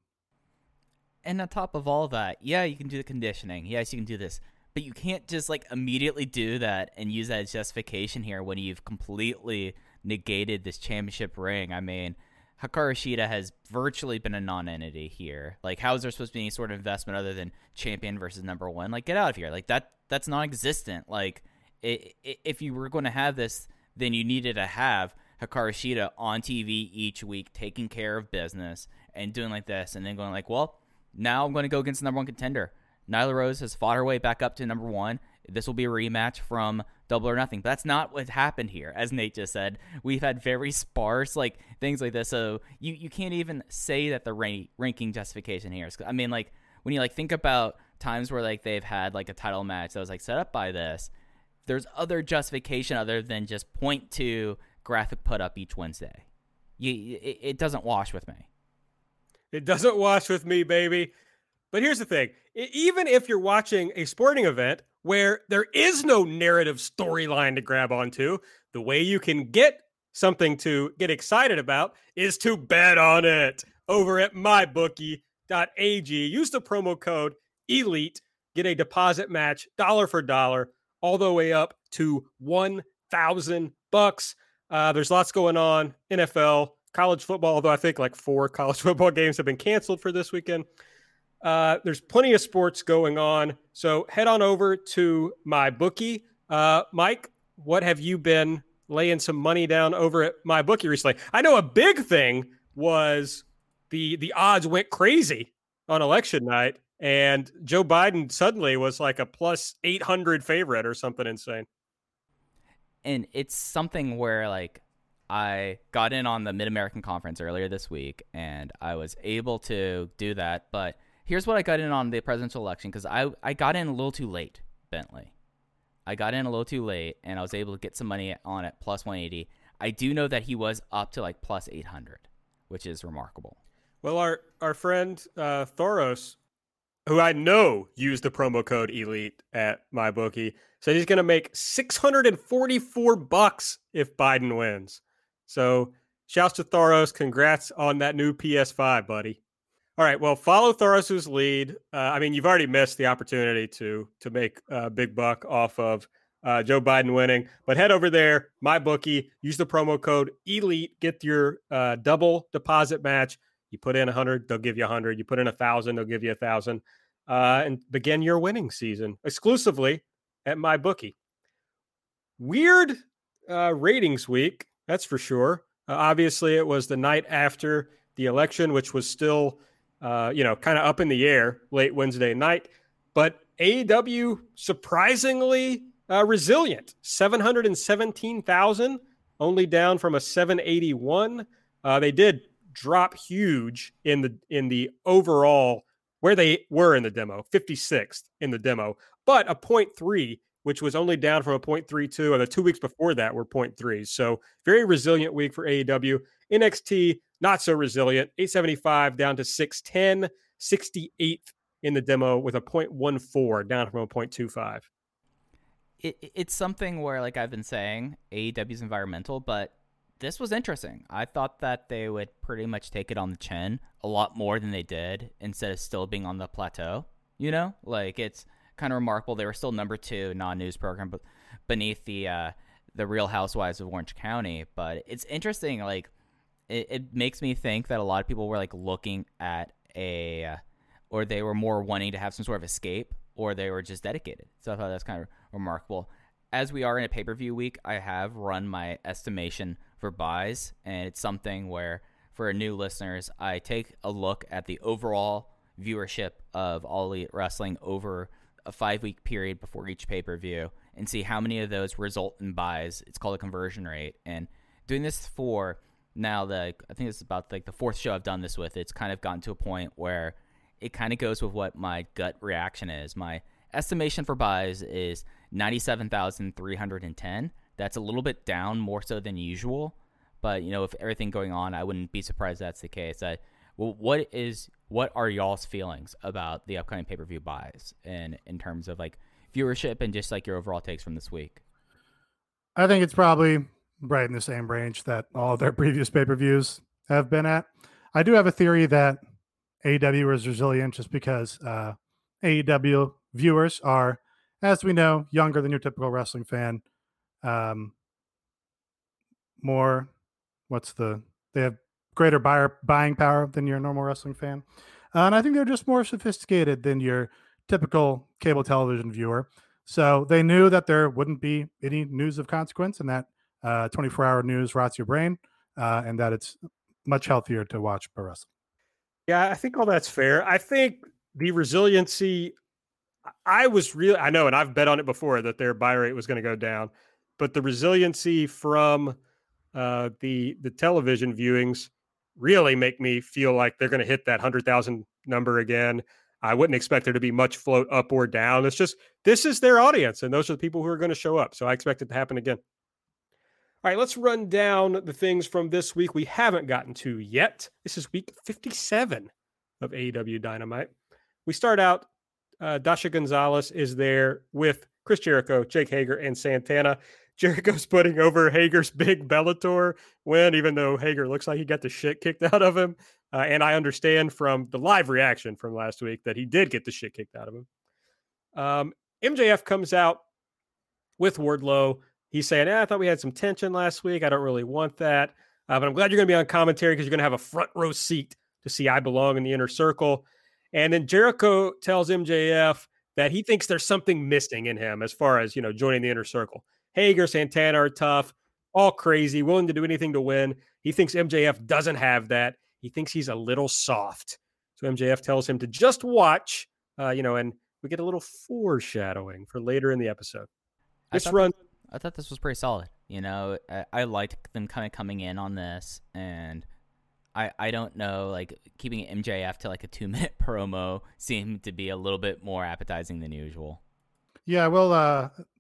And on top of all that, yeah, you can do the conditioning. Yes, you can do this. But you can't just like immediately do that and use that as justification here when you've completely negated this championship ring. I mean, Hikaru Shida has virtually been a non-entity here. Like, how is there supposed to be any sort of investment other than champion versus number one? Like, get out of here. Like, that that's non-existent. Like, it, it, if you were going to have this, then you needed to have Hikaru Shida on T V each week, taking care of business and doing like this, and then going like, well, now I'm going to go against the number one contender. Nyla Rose has fought her way back up to number one. This will be a rematch from Double or Nothing. But that's not what happened here. As Nate just said, we've had very sparse like things like this. So you, you can't even say that the rank, ranking justification here is. I mean, like when you like think about times where like they've had like a title match that was like set up by this, there's other justification other than just point to graphic put up each Wednesday. You, it, it doesn't wash with me. It doesn't wash with me, baby. But here's the thing. Even if you're watching a sporting event where there is no narrative storyline to grab onto, the way you can get something to get excited about is to bet on it over at my bookie dot a g. Use the promo code ELITE. Get a deposit match, dollar for dollar, all the way up to one thousand bucks. Uh, there's lots going on. N F L, college football, although I think like four college football games have been canceled for this weekend. Uh, there's plenty of sports going on. So head on over to MyBookie. Uh, Mike, what have you been laying some money down over at MyBookie recently? I know a big thing was the the odds went crazy on election night, and Joe Biden suddenly was like a plus eight hundred favorite or something insane. And it's something where like I got in on the Mid-American Conference earlier this week, and I was able to do that, but here's what I got in on the presidential election, because I, I got in a little too late, Bentley. I got in a little too late, and I was able to get some money on it, plus one eighty. I do know that he was up to like plus eight hundred, which is remarkable. Well, our, our friend uh, Thoros, who I know used the promo code ELITE at MyBookie, said he's going to make six hundred forty-four bucks if Biden wins. So shouts to Thoros. Congrats on that new P S five, buddy. All right, well, follow Thoros' lead. Uh, I mean, you've already missed the opportunity to to make a big buck off of uh, Joe Biden winning. But head over there, MyBookie, use the promo code ELITE, get your uh, double deposit match. You put in one hundred, they'll give you one hundred. You put in one thousand, they'll give you one thousand. Uh, and begin your winning season exclusively at MyBookie. Weird uh, ratings week, that's for sure. Uh, obviously, it was the night after the election, which was still... Uh, you know, kind of up in the air late Wednesday night. But A E W, surprisingly uh, resilient. seven hundred seventeen thousand, only down from a seven eighty-one. Uh, they did drop huge in the in the overall, where they were in the demo, fifty-sixth in the demo. But a point three, which was only down from a point three two, and the two weeks before that were point threes. So very resilient week for A E W. N X T, not so resilient, eight seventy-five down to six ten, sixty-eighth in the demo with a point one four, down from a point two five. It, it's something where, like I've been saying, A E W's environmental, but this was interesting. I thought that they would pretty much take it on the chin a lot more than they did instead of still being on the plateau. You know, like it's kind of remarkable. They were still number two non-news program, but beneath the uh, the Real Housewives of Orange County. But it's interesting, like, It, it makes me think that a lot of people were like looking at a, uh, or they were more wanting to have some sort of escape, or they were just dedicated. So I thought that's kind of remarkable. As we are in a pay-per-view week, I have run my estimation for buys, and it's something where for new listeners, I take a look at the overall viewership of All Elite Wrestling over a five-week period before each pay-per-view and see how many of those result in buys. It's called a conversion rate. And doing this for... Now, the I think it's about like the fourth show I've done this with. It's kind of gotten to a point where it kind of goes with what my gut reaction is. My estimation for buys is ninety-seven thousand three hundred ten. That's a little bit down, more so than usual. But, you know, if everything going on, I wouldn't be surprised that's the case. I, well, what is what are y'all's feelings about the upcoming pay-per-view buys and in terms of like viewership and just like your overall takes from this week? I think it's probably right in the same range that all of their previous pay-per-views have been at. I do have a theory that A E W is resilient just because uh, A E W viewers are, as we know, younger than your typical wrestling fan. Um, more, what's the, they have greater buyer buying power than your normal wrestling fan. Uh, and I think they're just more sophisticated than your typical cable television viewer. So they knew that there wouldn't be any news of consequence and that Uh, twenty-four hour news rots your brain, uh, and that it's much healthier to watch pro wrestling. Yeah, I think all that's fair. I think the resiliency, I was really, I know, and I've bet on it before that their buy rate was going to go down, but the resiliency from uh, the the television viewings really make me feel like they're going to hit that one hundred thousand number again. I wouldn't expect there to be much float up or down. It's just, this is their audience, and those are the people who are going to show up. So I expect it to happen again. All right, let's run down the things from this week we haven't gotten to yet. This is week fifty-seven of A E W Dynamite. We start out, uh, Dasha Gonzalez is there with Chris Jericho, Jake Hager, and Santana. Jericho's putting over Hager's big Bellator win, even though Hager looks like he got the shit kicked out of him. Uh, and I understand from the live reaction from last week that he did get the shit kicked out of him. Um, M J F comes out with Wardlow. He's saying, eh, I thought we had some tension last week. I don't really want that. Uh, but I'm glad you're going to be on commentary because you're going to have a front row seat to see I belong in the inner circle. And then Jericho tells M J F that he thinks there's something missing in him as far as, you know, joining the inner circle. Hager, Santana are tough, all crazy, willing to do anything to win. He thinks M J F doesn't have that. He thinks he's a little soft. So M J F tells him to just watch, uh, you know, and we get a little foreshadowing for later in the episode. This run... That- I thought this was pretty solid. You know, I, I liked them kind of coming in on this, and I I don't know, like keeping M J F to like a two minute promo seemed to be a little bit more appetizing than usual. Yeah, well, uh,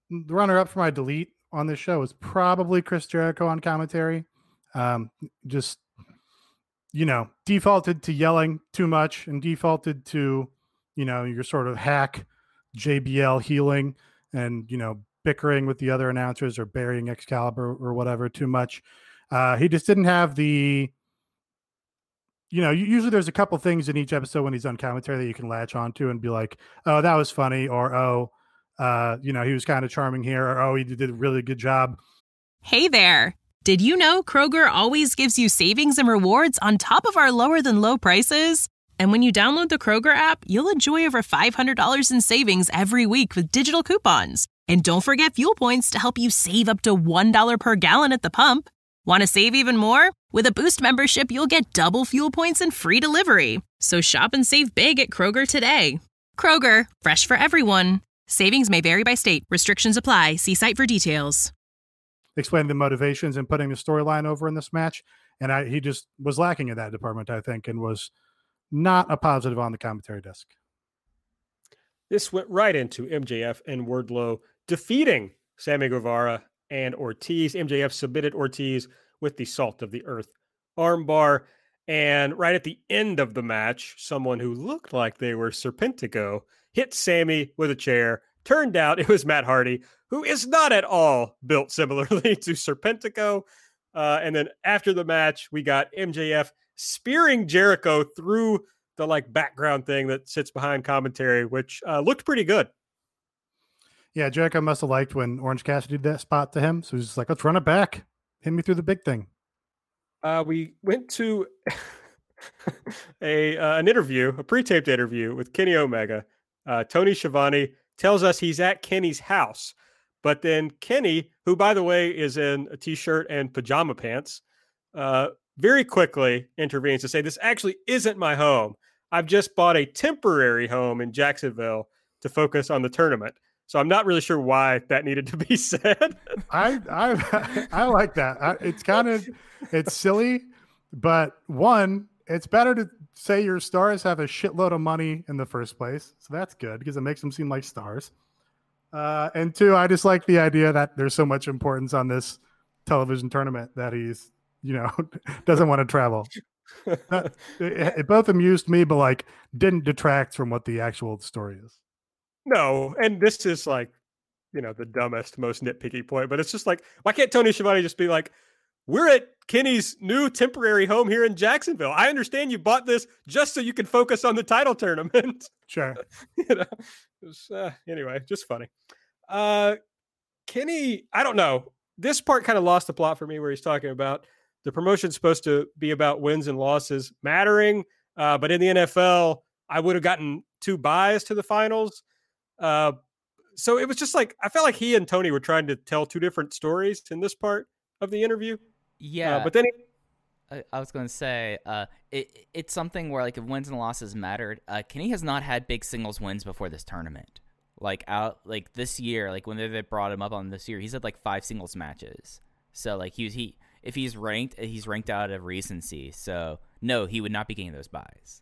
the runner up for my delete on this show is probably Chris Jericho on commentary. Um, just, you know, defaulted to yelling too much and defaulted to, you know, your sort of hack J B L healing and, you know, bickering with the other announcers or burying Excalibur or whatever too much. Uh, he just didn't have the, you know, usually there's a couple things in each episode when he's on commentary that you can latch onto and be like, oh, that was funny, or, oh, uh, you know, he was kind of charming here, or, oh, he did a really good job. Hey there. Did you know Kroger always gives you savings and rewards on top of our lower than low prices? And when you download the Kroger app, you'll enjoy over five hundred dollars in savings every week with digital coupons. And don't forget fuel points to help you save up to one dollar per gallon at the pump. Want to save even more? With a Boost membership, you'll get double fuel points and free delivery. So shop and save big at Kroger today. Kroger, fresh for everyone. Savings may vary by state. Restrictions apply. See site for details. Explain the motivations and putting the storyline over in this match. And I, he just was lacking in that department, I think, and was not a positive on the commentary desk. This went right into M J F and Wardlow defeating Sammy Guevara and Ortiz. M J F submitted Ortiz with the Salt of the Earth armbar. And right at the end of the match, someone who looked like they were Serpentico hit Sammy with a chair. Turned out it was Matt Hardy, who is not at all built similarly to Serpentico. Uh, and then after the match, we got M J F spearing Jericho through the like background thing that sits behind commentary, which uh, looked pretty good. Yeah, Jericho must have liked when Orange Cassidy did that spot to him. So he's just like, let's run it back. Hit me through the big thing. Uh, we went to a uh, an interview, a pre-taped interview with Kenny Omega. Uh, Tony Schiavone tells us he's at Kenny's house. But then Kenny, who, by the way, is in a T-shirt and pajama pants, uh, very quickly intervenes to say, this actually isn't my home. I've just bought a temporary home in Jacksonville to focus on the tournament. So I'm not really sure why that needed to be said. I I I like that. I, it's kind of, it's silly, but one, it's better to say your stars have a shitload of money in the first place. So that's good because it makes them seem like stars. Uh, and two, I just like the idea that there's so much importance on this television tournament that he's, you know, doesn't want to travel. Uh, it, it both amused me, but like didn't detract from what the actual story is. No, and this is like, you know, the dumbest, most nitpicky point, but it's just like, why can't Tony Schiavone just be like, we're at Kenny's new temporary home here in Jacksonville. I understand you bought this just so you can focus on the title tournament. Sure. you know, it was, uh, anyway, just funny. Uh, Kenny, I don't know. This part kind of lost the plot for me where he's talking about the promotion's supposed to be about wins and losses mattering. Uh, but in the N F L, I would have gotten too biased to the finals. Uh, so it was just like, I felt like he and Tony were trying to tell two different stories in this part of the interview. Yeah. Uh, but then he, I, I was going to say, uh, it, it's something where like if wins and losses mattered, uh, Kenny has not had big singles wins before this tournament. Like out, like this year, like when they, they brought him up on this year, he's had like five singles matches. So like he was, he, if he's ranked, he's ranked out of recency. So no, he would not be getting those buys.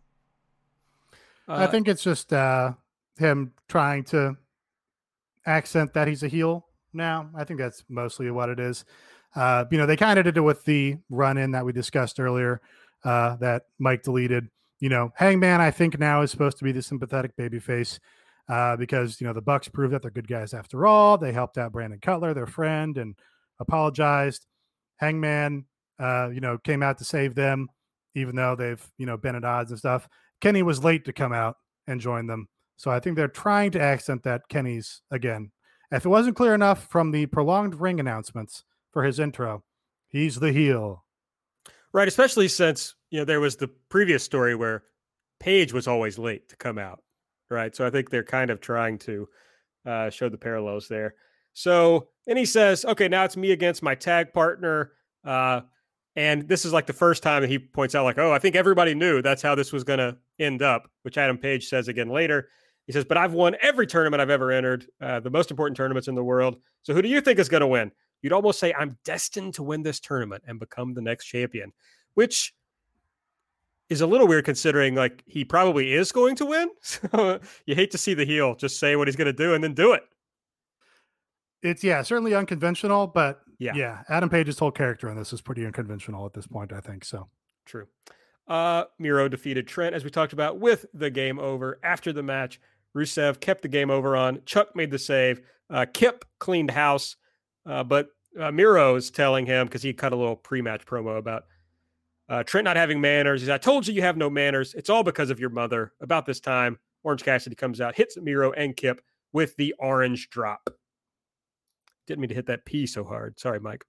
uh, I think it's just uh, him trying to accent that he's a heel now. I think that's mostly what it is. Uh, you know, they kind of did it with the run-in that we discussed earlier uh, that Mike deleted. You know, Hangman, I think now is supposed to be the sympathetic babyface uh, because, you know, the Bucks proved that they're good guys after all. They helped out Brandon Cutler, their friend, and apologized. Hangman, uh, you know, came out to save them, even though they've, you know, been at odds and stuff. Kenny was late to come out and join them. So I think they're trying to accent that Kenny's, again, if it wasn't clear enough from the prolonged ring announcements for his intro, he's the heel. right. Especially since, you know, there was the previous story where Paige was always late to come out. Right. So I think they're kind of trying to uh, show the parallels there. So, and he says, okay, now it's me against my tag partner. Uh, and this is like the first time that he points out like, oh, I think everybody knew that's how this was going to end up, which Adam Page says again later. He says, but I've won every tournament I've ever entered, uh, the most important tournaments in the world. So who do you think is going to win? You'd almost say I'm destined to win this tournament and become the next champion, which is a little weird considering like he probably is going to win. So you hate to see the heel just say what he's going to do and then do it. It's yeah, certainly unconventional, but Yeah. yeah, Adam Page's whole character in this is pretty unconventional at this point, I think. So True. Uh, Miro defeated Trent, as we talked about, with the game over. After the match, Rusev kept the game over on. Chuck made the save. Uh, Kip cleaned house, uh, but uh, Miro is telling him, because he cut a little pre-match promo about uh, Trent not having manners. He's, I told you you have no manners. It's all because of your mother. About this time, Orange Cassidy comes out, hits Miro and Kip with the orange drop. Didn't mean to hit that P so hard. Sorry, Mike.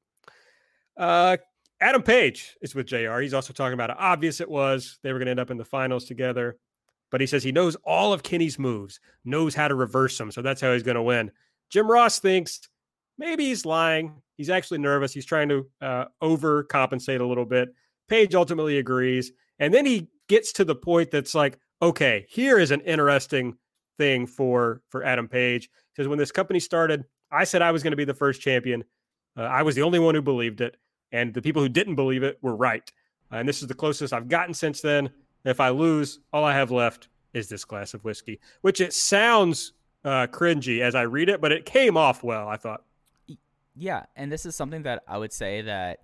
Uh, Adam Page is with J R. He's also talking about how obvious it was they were going to end up in the finals together. But he says he knows all of Kenny's moves, knows how to reverse them. So that's how he's going to win. Jim Ross thinks maybe he's lying. He's actually nervous. He's trying to uh, overcompensate a little bit. Page ultimately agrees. And then he gets to the point that's like, okay, here is an interesting thing for, for Adam Page. He says, when this company started, I said I was going to be the first champion. Uh, I was the only one who believed it. And the people who didn't believe it were right. Uh, and this is the closest I've gotten since then. If I lose, all I have left is this glass of whiskey, which it sounds uh, cringy as I read it, but it came off well, I thought. Yeah, and this is something that I would say that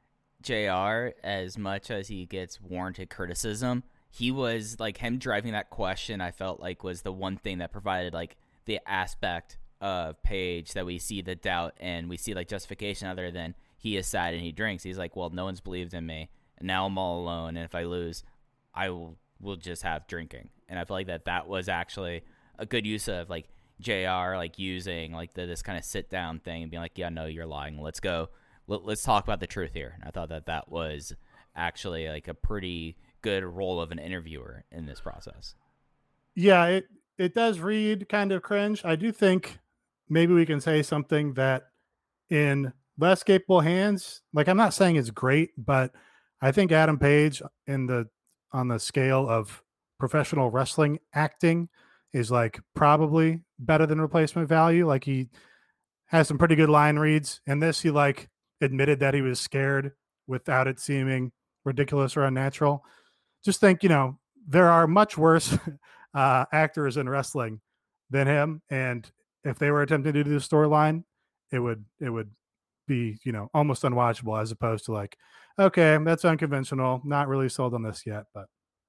J R, as much as he gets warranted criticism, he was like him driving that question, I felt like was the one thing that provided like the aspect of Page that we see the doubt and we see like justification other than he is sad and he drinks. He's like, well, no one's believed in me, and now I'm all alone, and if I lose, I will, will just have drinking. And I feel like that that was actually a good use of like J R, like using like the, this kind of sit down thing and being like, yeah, no, you're lying. Let's go. Let, let's talk about the truth here. And I thought that that was actually like a pretty good role of an interviewer in this process. Yeah, it, it does read kind of cringe. I do think maybe we can say something that in less capable hands, like I'm not saying it's great, but I think Adam Page in the on the scale of professional wrestling acting is like probably better than replacement value. Like he has some pretty good line reads. In this, he like admitted that he was scared without it seeming ridiculous or unnatural. Just think, you know, there are much worse uh, actors in wrestling than him. And if they were attempting to do the storyline, it would, it would be, you know, almost unwatchable, as opposed to like, okay, that's unconventional. Not really sold on this yet, but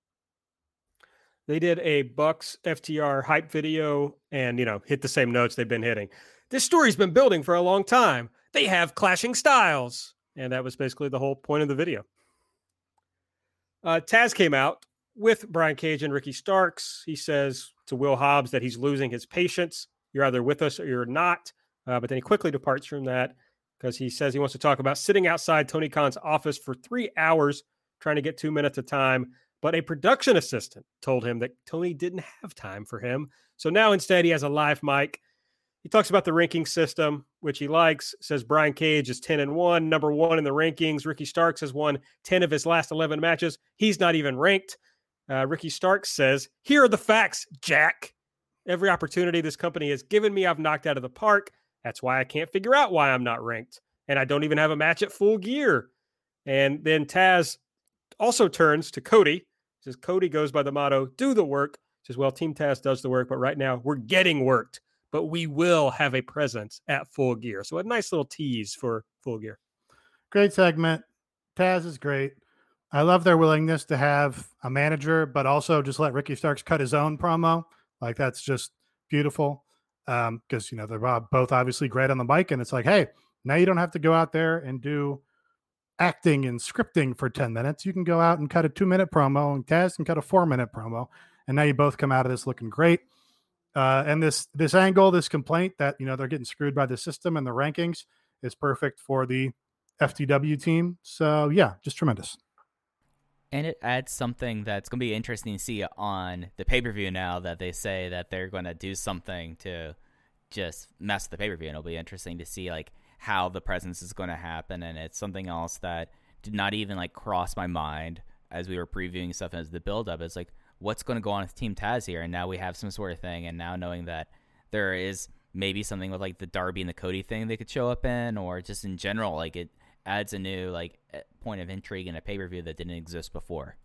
they did a Bucks F T R hype video and, you know, hit the same notes they've been hitting. This story's been building for a long time. They have clashing styles. And that was basically the whole point of the video. Uh, Taz came out with Brian Cage and Ricky Starks. He says to Will Hobbs that he's losing his patience. You're either with us or you're not. Uh, but then he quickly departs from that because he says he wants to talk about sitting outside Tony Khan's office for three hours, trying to get two minutes of time. But a production assistant told him that Tony didn't have time for him. So now instead he has a live mic. He talks about the ranking system, which he likes, says Brian Cage is ten and one, number one in the rankings. Ricky Starks has won ten of his last eleven matches. He's not even ranked. Uh, Ricky Starks says, here are the facts, Jack. Every opportunity this company has given me, I've knocked out of the park. That's why I can't figure out why I'm not ranked. And I don't even have a match at Full Gear. And then Taz also turns to Cody. Says Cody goes by the motto, do the work. Says, well, Team Taz does the work, but right now we're getting worked. But we will have a presence at Full Gear. So a nice little tease for Full Gear. Great segment. Taz is great. I love their willingness to have a manager, but also just let Ricky Starks cut his own promo. Like, that's just beautiful. Um, because, you know, they're both obviously great on the mic. And it's like, hey, now you don't have to go out there and do acting and scripting for ten minutes. You can go out and cut a two minute promo, and Taz can cut a four minute promo. And now you both come out of this looking great. Uh, and this, this angle, this complaint that, you know, they're getting screwed by the system and the rankings is perfect for the F T W team. So yeah, just tremendous. And it adds something that's going to be interesting to see on the pay-per-view now that they say that they're going to do something to just mess with the pay-per-view. And it'll be interesting to see like how the presence is going to happen. And it's something else that did not even like cross my mind as we were previewing stuff as the build-up. It's like, what's going to go on with Team Taz here? And now we have some sort of thing. And now knowing that there is maybe something with like the Darby and the Cody thing they could show up in, or just in general, like it adds a new like point of intrigue in a pay-per-view that didn't exist before.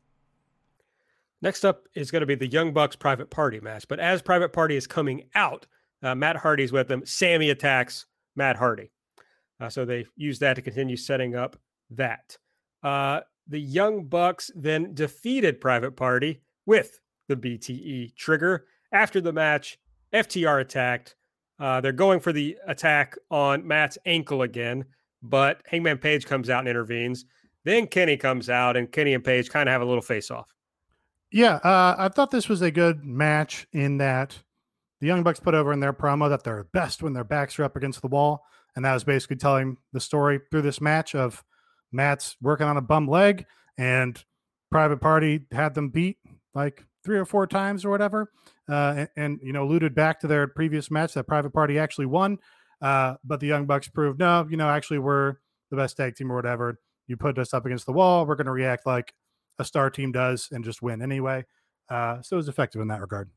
Next up is going to be the Young Bucks Private Party match. But as Private Party is coming out, uh, Matt Hardy's with them. Sammy attacks. Matt Hardy. Uh, so they used that to continue setting up that. Uh, the Young Bucks then defeated Private Party with the B T E trigger. After the match, F T R attacked. Uh, they're going for the attack on Matt's ankle again, but Hangman Page comes out and intervenes. Then Kenny comes out, and Kenny and Page kind of have a little face-off. Yeah, uh, I thought this was a good match in that the Young Bucks put over in their promo that they're best when their backs are up against the wall, and that was basically telling the story through this match of Matt's working on a bum leg, and Private Party had them beat like three or four times or whatever, uh, and, and, you know, alluded back to their previous match that Private Party actually won, uh, but the Young Bucks proved, no, you know, actually we're the best tag team or whatever. You put us up against the wall, we're going to react like a star team does and just win anyway. Uh, so it was effective in that regard.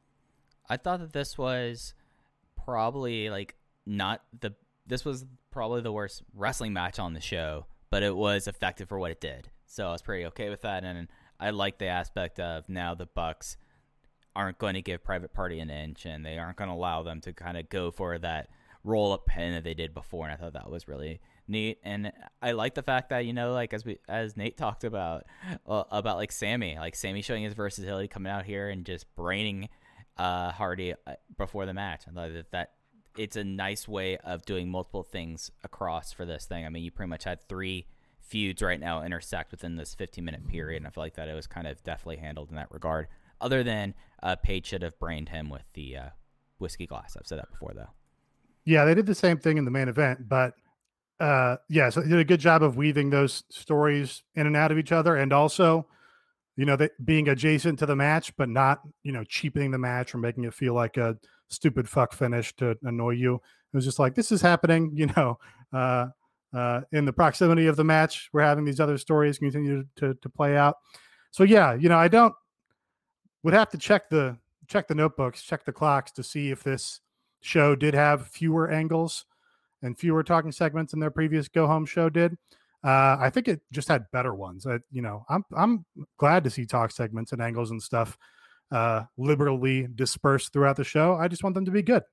I thought that this was probably like not the, this was probably the worst wrestling match on the show, but it was effective for what it did. So I was pretty okay with that. And I like the aspect of now the Bucks aren't going to give Private Party an inch, and they aren't going to allow them to kind of go for that roll up pin that they did before. And I thought that was really neat. And I like the fact that, you know, like as we, as Nate talked about, uh, about like Sammy, like Sammy showing his versatility, coming out here and just braining uh, Hardy before the match. I thought that, that it's a nice way of doing multiple things across for this thing. I mean, you pretty much had three feuds right now intersect within this fifteen minute period. And I feel like that it was kind of definitely handled in that regard, other than uh, Paige should have brained him with the uh, whiskey glass. I've said that before though. Yeah, they did the same thing in the main event, but uh, yeah, so they did a good job of weaving those stories in and out of each other. And also, you know, they, being adjacent to the match, but not, you know, cheapening the match or making it feel like a stupid fuck finish to annoy you. It was just like, this is happening, you know, uh, uh, in the proximity of the match, we're having these other stories continue to, to play out. So yeah, you know, I don't, would have to check the, check the notebooks, check the clocks to see if this show did have fewer angles and fewer talking segments than their previous go home show did. Uh, I think it just had better ones. I, you know, I'm I'm glad to see talk segments and angles and stuff uh, liberally dispersed throughout the show. I just want them to be good.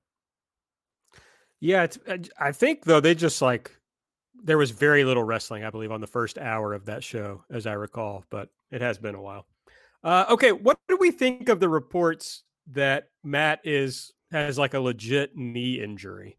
Yeah, it's, I think though they just like there was very little wrestling, I believe, on the first hour of that show, as I recall, but it has been a while. Uh, okay, what do we think of the reports that Matt is has like a legit knee injury?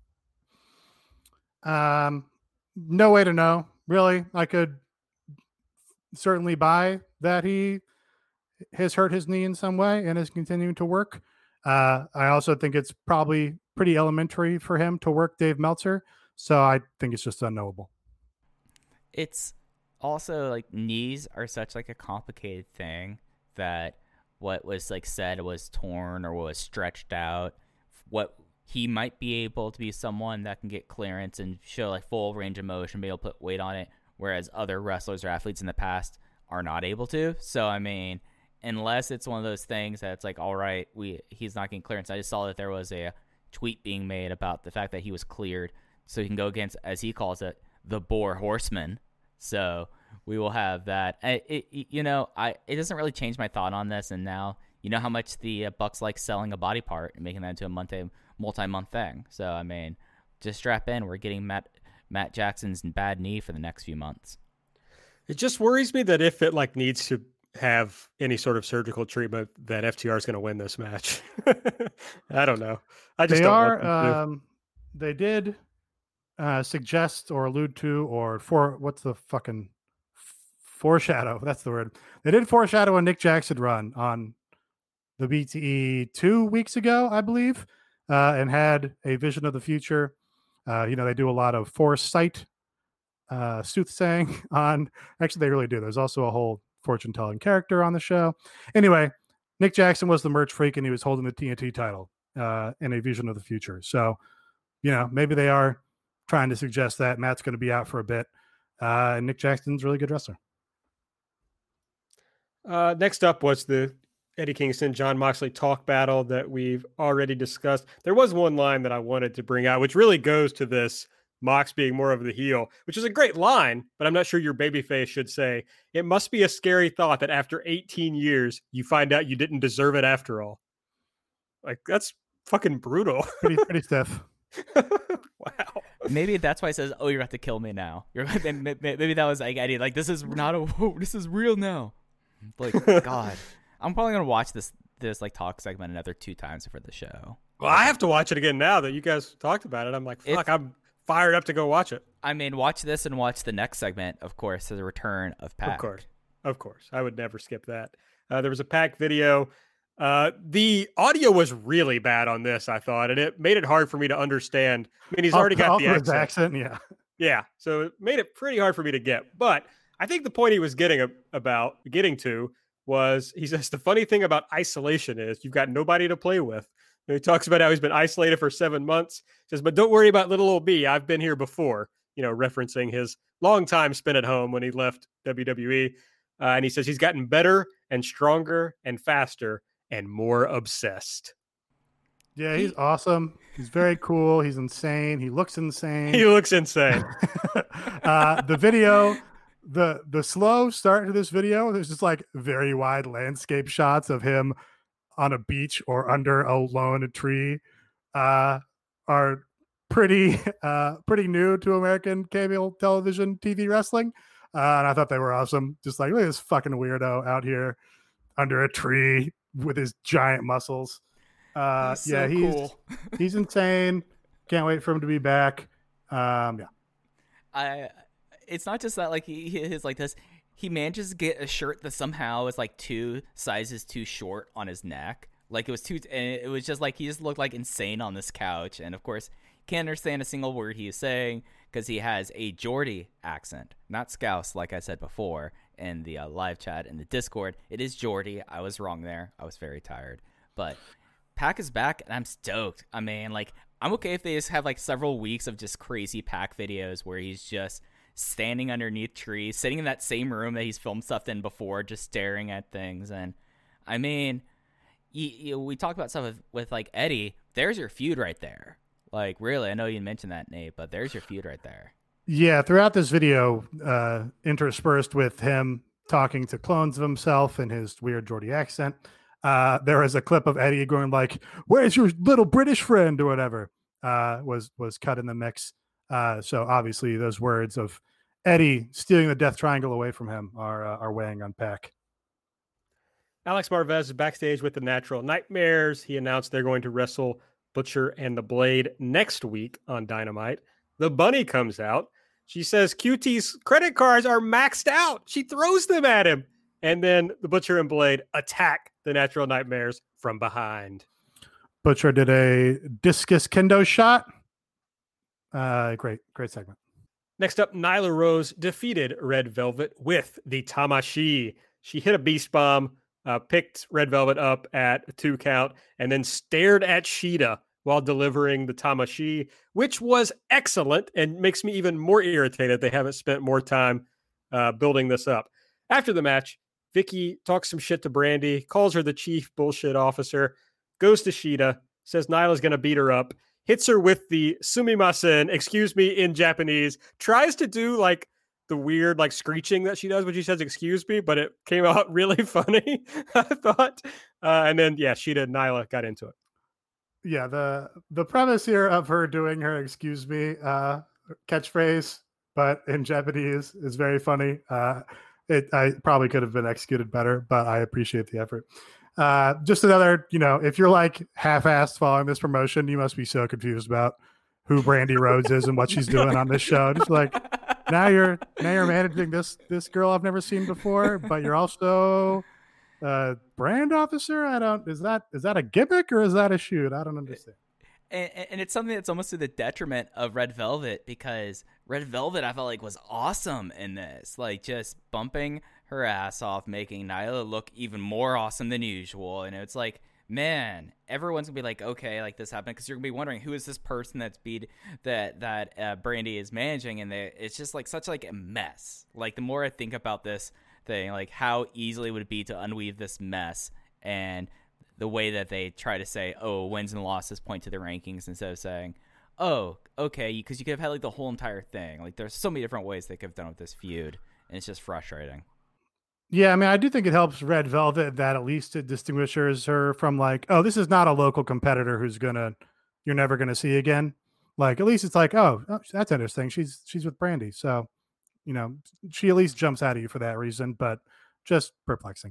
Um, no way to know, really. I could certainly buy that he has hurt his knee in some way and is continuing to work. Uh, I also think it's probably pretty elementary for him to work Dave Meltzer. So I think it's just unknowable. It's also like knees are such like a complicated thing that what was like said was torn or was stretched out. What he might be able to be someone that can get clearance and show like full range of motion, be able to put weight on it, whereas other wrestlers or athletes in the past are not able to. So, I mean, unless it's one of those things that's like, all right, we he's not getting clearance. I just saw that there was a tweet being made about the fact that he was cleared so he can go against, as he calls it, the Boar Horseman. So we will have that. It, it, you know, I it doesn't really change my thought on this. And now you know how much the uh, Bucks like selling a body part and making that into a multi multi-month thing. So, I mean, just strap in. We're getting Matt Matt Jackson's bad knee for the next few months. It just worries me that if it like needs to have any sort of surgical treatment, that F T R is going to win this match. I don't know. I just they don't are. want them to. Um, they did uh, suggest or allude to or for what's the fucking foreshadow? That's the word. They did foreshadow a Nick Jackson run on the B T E two weeks ago, I believe, uh, and had a vision of the future. Uh, you know, they do a lot of foresight, uh, soothsaying on. Actually, they really do. There's also a whole fortune telling character on the show. Anyway, Nick Jackson was the merch freak, and he was holding the T N T title uh, in a vision of the future. So, you know, maybe they are trying to suggest that Matt's going to be out for a bit. Uh, and Nick Jackson's a really good wrestler. Uh, next up was the Eddie Kingston, John Moxley talk battle that we've already discussed. There was one line that I wanted to bring out, which really goes to this Mox being more of the heel, which is a great line, but I'm not sure your babyface should say, it must be a scary thought that after eighteen years, you find out you didn't deserve it after all. Like, that's fucking brutal. Pretty, pretty stiff. Wow. maybe that's why he says, "Oh, you're about to kill me now." You're maybe that was like Eddie, like this is not a whoa, this is real now. Like God, I'm probably gonna watch this this like talk segment another two times for the show. Well, I have to watch it again now that you guys talked about it. I'm like, fuck, It's, I'm fired up to go watch it. I mean, watch this and watch the next segment, of course, the return of Pac. Of course, of course, I would never skip that. Uh, there was a Pac video. Uh, the audio was really bad on this, I thought, and it made it hard for me to understand. I mean, he's already got the accent. accent. Yeah. Yeah. So it made it pretty hard for me to get. But I think the point he was getting a, about getting to was he says the funny thing about isolation is you've got nobody to play with. And he talks about how he's been isolated for seven months. He says, but don't worry about little old me. I've been here before, you know, referencing his long time spent at home when he left W W E. Uh, and he says he's gotten better and stronger and faster and more obsessed. Yeah, he's awesome. He's very cool. He's insane. He looks insane. He looks insane. uh, the video, the the slow start to this video, there's just like very wide landscape shots of him on a beach or under a lone tree, uh, are pretty uh, pretty new to American cable television T V wrestling. Uh, and I thought they were awesome. Just like, look at this fucking weirdo out here under a tree with his giant muscles. Uh, He's so yeah, he's cool. he's insane. Can't wait for him to be back. Um, yeah, I. It's not just that like he, he is like this. He manages to get a shirt that somehow is like two sizes too short on his neck. Like it was too, and it was just like he just looked like insane on this couch. And of course, can't understand a single word he is saying because he has a Geordie accent, not Scouse, like I said before in the uh, live chat in the Discord. It is Geordie. I was wrong there. I was very tired, but Pac is back, and I'm stoked. I mean, like I'm okay if they just have like several weeks of just crazy Pac videos where he's just standing underneath trees, sitting in that same room that he's filmed stuff in before, just staring at things. And I mean, you, you, we talk about stuff with, with like Eddie. There's your feud right there. Like, really, I know you mentioned that, Nate, but there's your feud right there. yeah. Throughout this video, uh, interspersed with him talking to clones of himself in his weird Geordie accent, uh, there is a clip of Eddie going like, "Where's your little British friend?" or whatever. Uh, was was cut in the mix. Uh, so obviously, those words of Eddie stealing the Death Triangle away from him are uh, are weighing on Pac. Alex Marvez is backstage with the Natural Nightmares. He announced they're going to wrestle Butcher and the Blade next week on Dynamite. The Bunny comes out. She says Q T's credit cards are maxed out. She throws them at him. And then the Butcher and Blade attack the Natural Nightmares from behind. Butcher did a discus kendo shot. Uh, great, great segment. Next up, Nyla Rose defeated Red Velvet with the Tamashi. She hit a beast bomb, uh, picked Red Velvet up at a two count, and then stared at Shida while delivering the Tamashi, which was excellent and makes me even more irritated they haven't spent more time uh, building this up. After the match, Vicky talks some shit to Brandy, calls her the chief bullshit officer, goes to Shida, says Nyla's going to beat her up, hits her with the sumimasen, excuse me, in Japanese, tries to do like the weird like screeching that she does when she says excuse me, but it came out really funny, I thought. Uh, and then, yeah, Shida and Nyla got into it. Yeah, the the premise here of her doing her excuse me uh, catchphrase, but in Japanese, is very funny. Uh, it I probably could have been executed better, but I appreciate the effort. Uh, just another, you know, if you're like half-assed following this promotion, you must be so confused about who Brandy Rhodes is and what she's doing on this show. Just like now you're now you're managing this this girl I've never seen before, but you're also a brand officer. I don't is that is that a gimmick or is that a shoot? I don't understand. And, and it's something that's almost to the detriment of Red Velvet because Red Velvet I felt like was awesome in this, like just bumping her ass off, making Nyla look even more awesome than usual. And it's like, man, everyone's gonna be like, okay, like this happened because you're gonna be wondering who is this person that's beat that that uh, Brandy is managing, and they, it's just like such like a mess. Like the more I think about this thing, like how easily would it be to unweave this mess, and the way that they try to say, oh, wins and losses point to the rankings instead of saying, oh, okay, because you could have had like the whole entire thing. Like there's so many different ways they could have done with this feud, and it's just frustrating. Yeah, I mean, I do think it helps Red Velvet that at least it distinguishes her from like, oh, this is not a local competitor who's gonna, you're never gonna see again. Like, at least it's like, oh, oh, that's interesting. She's she's with Brandy. So, you know, she at least jumps out at you for that reason, but just perplexing.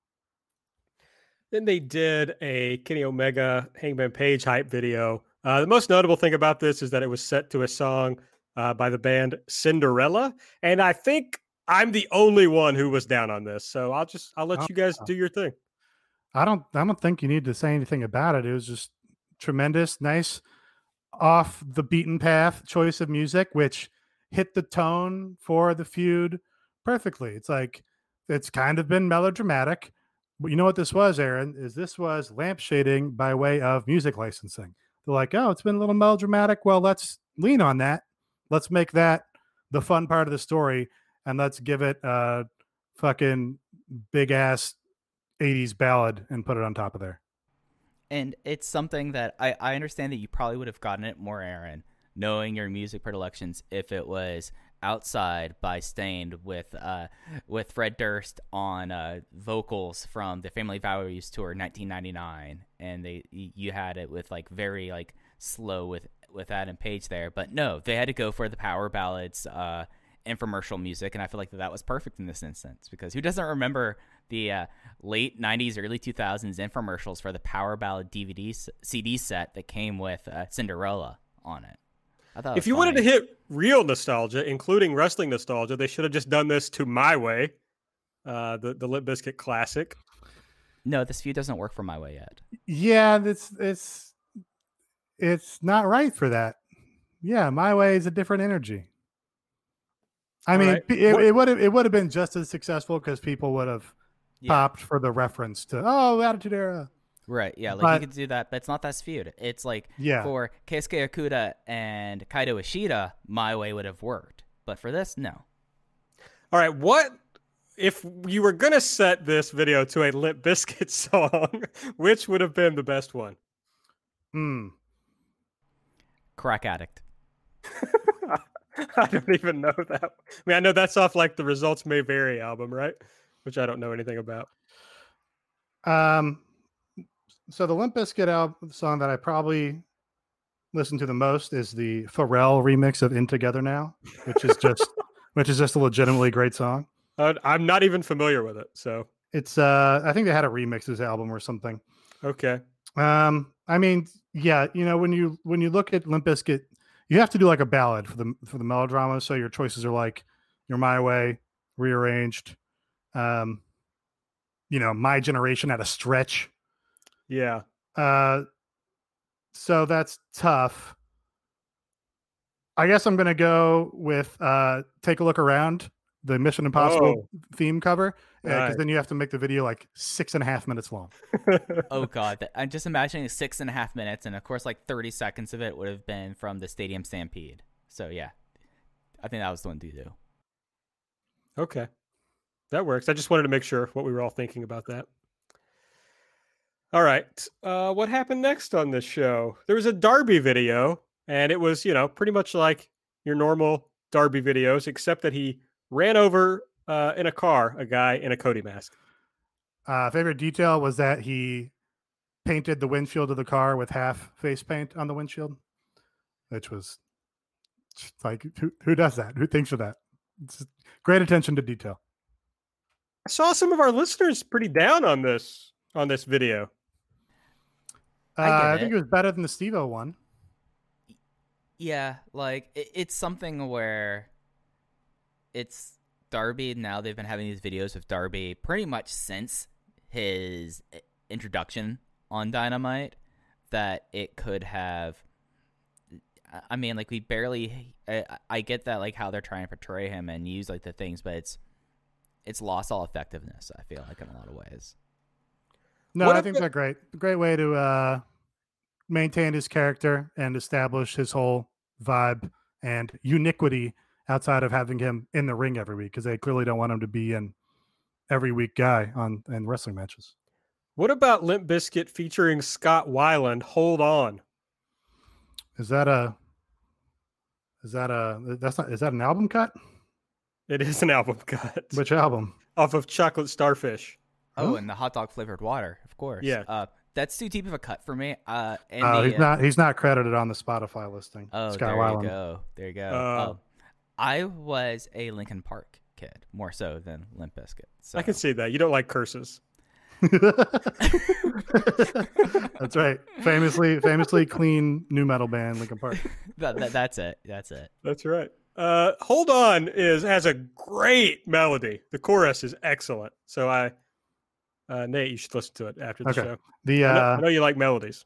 Then they did a Kenny Omega Hangman Page hype video. Uh, the most notable thing about this is that it was set to a song uh, by the band Cinderella. And I think I'm the only one who was down on this. So I'll just, I'll let Oh, you guys wow. do your thing. I don't I don't think you need to say anything about it. It was just tremendous, nice, off the beaten path choice of music, which hit the tone for the feud perfectly. It's like it's kind of been melodramatic. But you know what this was, Aaron? Is this was lampshading by way of music licensing. They're like, oh, it's been a little melodramatic. Well, let's lean on that. Let's make that the fun part of the story, and let's give it a fucking big ass eighties ballad and put it on top of there. And it's something that I, I understand that you probably would have gotten it more, Aaron, knowing your music predilections, if it was Outside by Stained with uh with Fred Durst on uh vocals from the Family Values tour nineteen ninety-nine, and they you had it with like very like slow with with Adam Page there. But no, they had to go for the power ballads uh infomercial music, and I feel like that, that was perfect in this instance, because who doesn't remember the uh, late nineties, early two thousands infomercials for the power ballad D V D C D set that came with uh, Cinderella on it? I thought it If was you wanted to funny. hit real nostalgia, including wrestling nostalgia, they should have just done this to My Way, uh, the, the Limp Bizkit classic. No, this feud doesn't work for My Way yet. Yeah, it's it's it's not right for that. Yeah, My Way is a different energy. I All mean, right. it, What- it would have it would have been just as successful because people would have Yeah. popped for the reference to oh Attitude Era. Right, yeah, like But- you could do that, but it's not that feud. It's like Yeah. for Keisuke Okuda and Kaito Ishida, My Way would have worked. But for this, no. All right, what if you were going to set this video to a Limp Bizkit song, which would have been the best one? Hmm. Crack Addict. I don't even know that. I mean, I know that's off like the Results May Vary album, right? Which I don't know anything about. Um. So the Limp Bizkit album song that I probably listen to the most is the Pharrell remix of "In Together Now," which is just which is just a legitimately great song. Uh, I'm not even familiar with it, so It's uh, I think they had a remix of this album or something. okay. Um, I mean, yeah, you know, when you when you look at Limp Bizkit, you have to do like a ballad for the for the melodrama. So your choices are like "You're My Way," Rearranged, um, you know, "My Generation" at a stretch. Yeah. Uh, so that's tough. I guess I'm gonna go with uh, "Take a Look Around," the Mission Impossible theme cover, because Right. then you have to make the video like six and a half minutes long. Oh god, that, I'm just imagining six and a half minutes, and of course, like thirty seconds of it would have been from the Stadium Stampede. So yeah, I think that was the one to do. Okay. That works. I just wanted to make sure what we were all thinking about that. All right. Uh, what happened next on this show? There was a Darby video, and it was, you know, pretty much like your normal Darby videos, except that he ran over uh, in a car a guy in a Cody mask. Uh, favorite detail was that he painted the windshield of the car with half face paint on the windshield, which was just like, who, who does that? Who thinks of that? It's great attention to detail. I saw some of our listeners pretty down on this on this video. Uh, I get I think it. it was better than the Steve-O one. Yeah, like it, it's something where it's Darby. Now they've been having these videos with Darby pretty much since his i- introduction on Dynamite, that it could have. I- I mean, like we barely. I, I get that, like how they're trying to portray him and use like the things, but it's it's lost all effectiveness. I feel like in a lot of ways. No, What I if think it- they're great. Great way to uh, maintain his character and establish his whole vibe and uniquity outside of having him in the ring every week, because they clearly don't want him to be an every week guy on in wrestling matches. What about Limp Bizkit featuring Scott Weiland? Hold on. Is that a is that a that's not is that an album cut? It is an album cut Which album? off of Chocolate Starfish. Oh, Huh? and the hot dog flavored water, of course. Yeah. Uh, that's too deep of a cut for me. Uh, and Oh, the, he's not. He's not credited on the Spotify listing. Oh, Scott there Weiland. you go. There you go. Uh, oh, I was a Linkin Park kid more so than Limp Bizkit. So. I can see that. You don't like curses. That's right. Famously, famously clean new metal band, Linkin Park. that, that, that's it. That's it. That's right. Uh, Hold On is has a great melody. The chorus is excellent. So I, uh, Nate, you should listen to it after the Okay. show. The I, know, uh, I know you like melodies.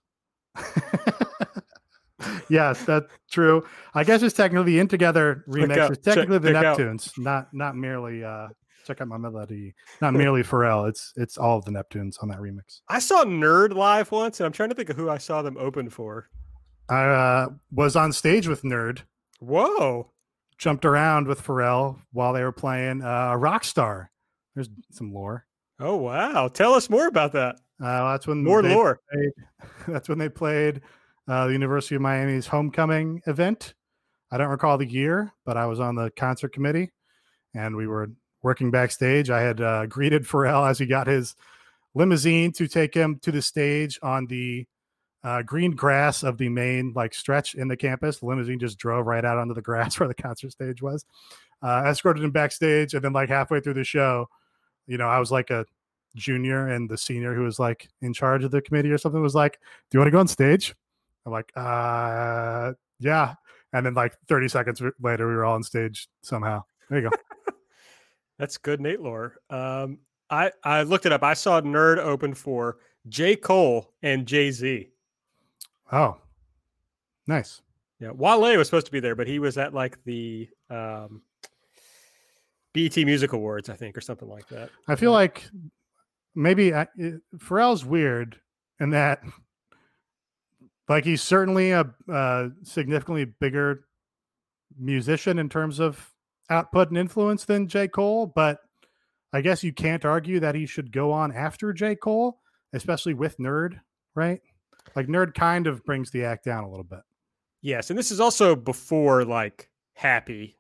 yes, that's true. I guess it's technically the In Together remix out- is technically check- the check out. Neptunes, not not merely. Uh, check out my melody, not merely Pharrell. It's it's all of the Neptunes on that remix. I saw Nerd live once, and I'm trying to think of who I saw them open for. I uh, was on stage with Nerd, Whoa. jumped around with Pharrell while they were playing uh, Rockstar. There's some lore. Oh, wow. Tell us more about that. Uh, that's when More they lore. played, that's when they played uh, the University of Miami's homecoming event. I don't recall the year, but I was on the concert committee, and we were working backstage. I had uh, greeted Pharrell as he got his limousine to take him to the stage on the uh, green grass of the main like stretch in the campus. The limousine just drove right out onto the grass where the concert stage was. Uh, escorted him backstage, and then like halfway through the show, you know, I was like a junior, and the senior who was like in charge of the committee or something was like, "Do you want to go on stage?" I'm like, "Uh, yeah." And then like thirty seconds later, we were all on stage somehow. There you go. That's good Nate lore. Um, I, I looked it up. I saw Nerd open for J. Cole and Jay-Z. Oh, nice. Yeah, Wale was supposed to be there, but he was at like the um, B E T Music Awards, I think, or something like that. I feel like maybe I, it, Pharrell's weird in that, like, he's certainly a, a significantly bigger musician in terms of output and influence than J. Cole, but I guess you can't argue that he should go on after J. Cole, especially with Nerd, right? Like, Nerd kind of brings the act down a little bit. Yes, and this is also before like Happy.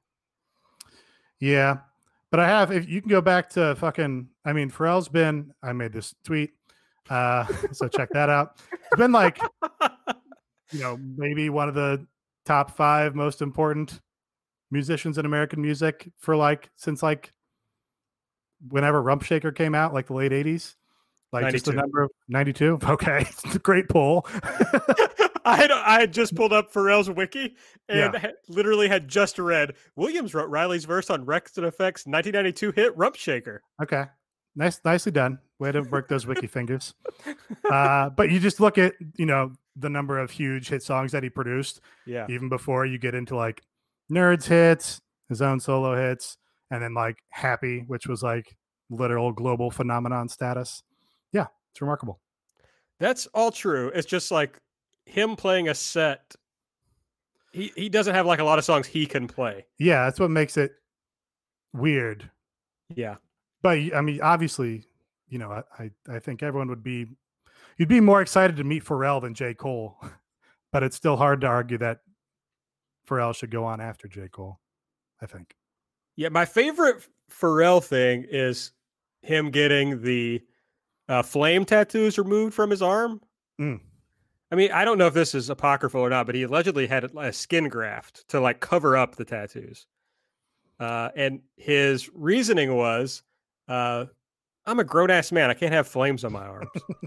Yeah. But I have, if you can go back to fucking, I mean, Pharrell's been, I made this tweet. Uh, so check that out. It's been like, you know, maybe one of the top five most important musicians in American music for like, since like whenever Rump Shaker came out, like the late eighties. Like just a ninety-two. number of ninety-two. Okay. It's a great poll. I had I had just pulled up Pharrell's wiki and Yeah. had, literally had just read Williams wrote Riley's verse on Rex and Effects nineteen ninety-two hit Rump Shaker. Okay. Nice, nicely done. Way to work those wiki fingers. Uh, but you just look at, you know, the number of huge hit songs that he produced, Yeah. even before you get into like Nerd's hits, his own solo hits, and then like Happy, which was like literal global phenomenon status. Yeah, it's remarkable. That's all true. It's just like him playing a set. He he doesn't have like a lot of songs he can play. Yeah, that's what makes it weird. Yeah. But I mean, obviously, you know, I, I, I think everyone would be, you'd be more excited to meet Pharrell than J. Cole, but it's still hard to argue that Pharrell should go on after J. Cole, I think. Yeah, my favorite Pharrell thing is him getting the uh, flame tattoos removed from his arm. Mm. I mean, I don't know if this is apocryphal or not, but he allegedly had a skin graft to like cover up the tattoos. Uh, and his reasoning was, uh, I'm a grown ass man. I can't have flames on my arms.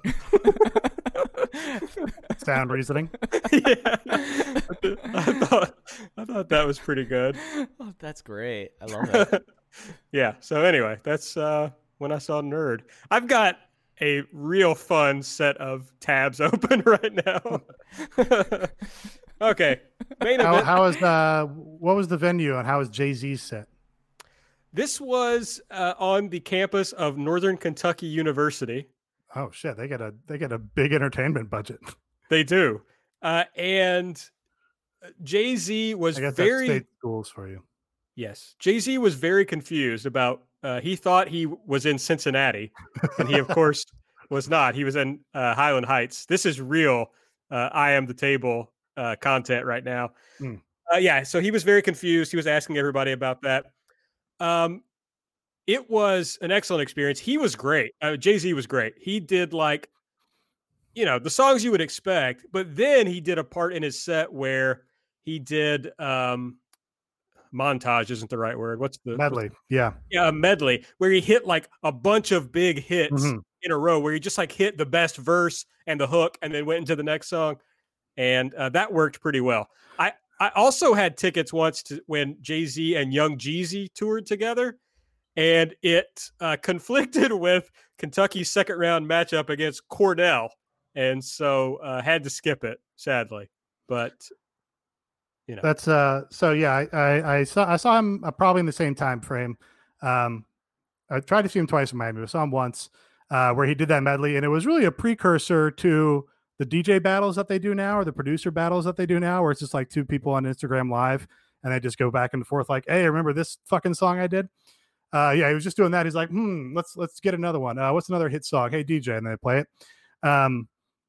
Sound reasoning. Yeah. I thought, I thought that was pretty good. Oh, that's great. I love it. Yeah. So anyway, that's uh, when I saw Nerd. I've got a real fun set of tabs open right now. Okay. Main How, event. how is uh what was the venue and how is Jay-Z's set? This was uh, on the campus of Northern Kentucky University. Oh shit, they get a they get a big entertainment budget. They do. Uh, and Jay-Z was I guess very that's state schools for you. Yes. Jay-Z was very confused about, uh, he thought he was in Cincinnati, and he, of course, was not. He was in uh, Highland Heights. This is real uh, I Am the Table uh, content right now. Hmm. Uh, yeah, so he was very confused. He was asking everybody about that. Um, it was an excellent experience. He was great. Uh, Jay-Z was great. He did like you know, the songs you would expect. But then he did a part in his set where he did um, montage isn't the right word. What's the medley? What's the, yeah, yeah, a medley where he hit like a bunch of big hits mm-hmm. in a row, where he just like hit the best verse and the hook, and then went into the next song, and uh, that worked pretty well. I I also had tickets once to when Jay-Z and Young Jeezy toured together, and it uh, conflicted with Kentucky's second round matchup against Cornell, and so uh, had to skip it sadly, but. You know. That's uh so yeah I, I I saw I saw him uh, probably in the same time frame. Um, I tried to see him twice in Miami. I saw him once uh, where he did that medley, and it was really a precursor to the D J battles that they do now, or the producer battles that they do now, where it's just like two people on Instagram Live and they just go back and forth like, "Hey, remember this fucking song I did?" Uh, yeah, he was just doing that. He's like, "Hmm, let's let's get another one. Uh, what's another hit song? Hey, D J," and they play it. Um,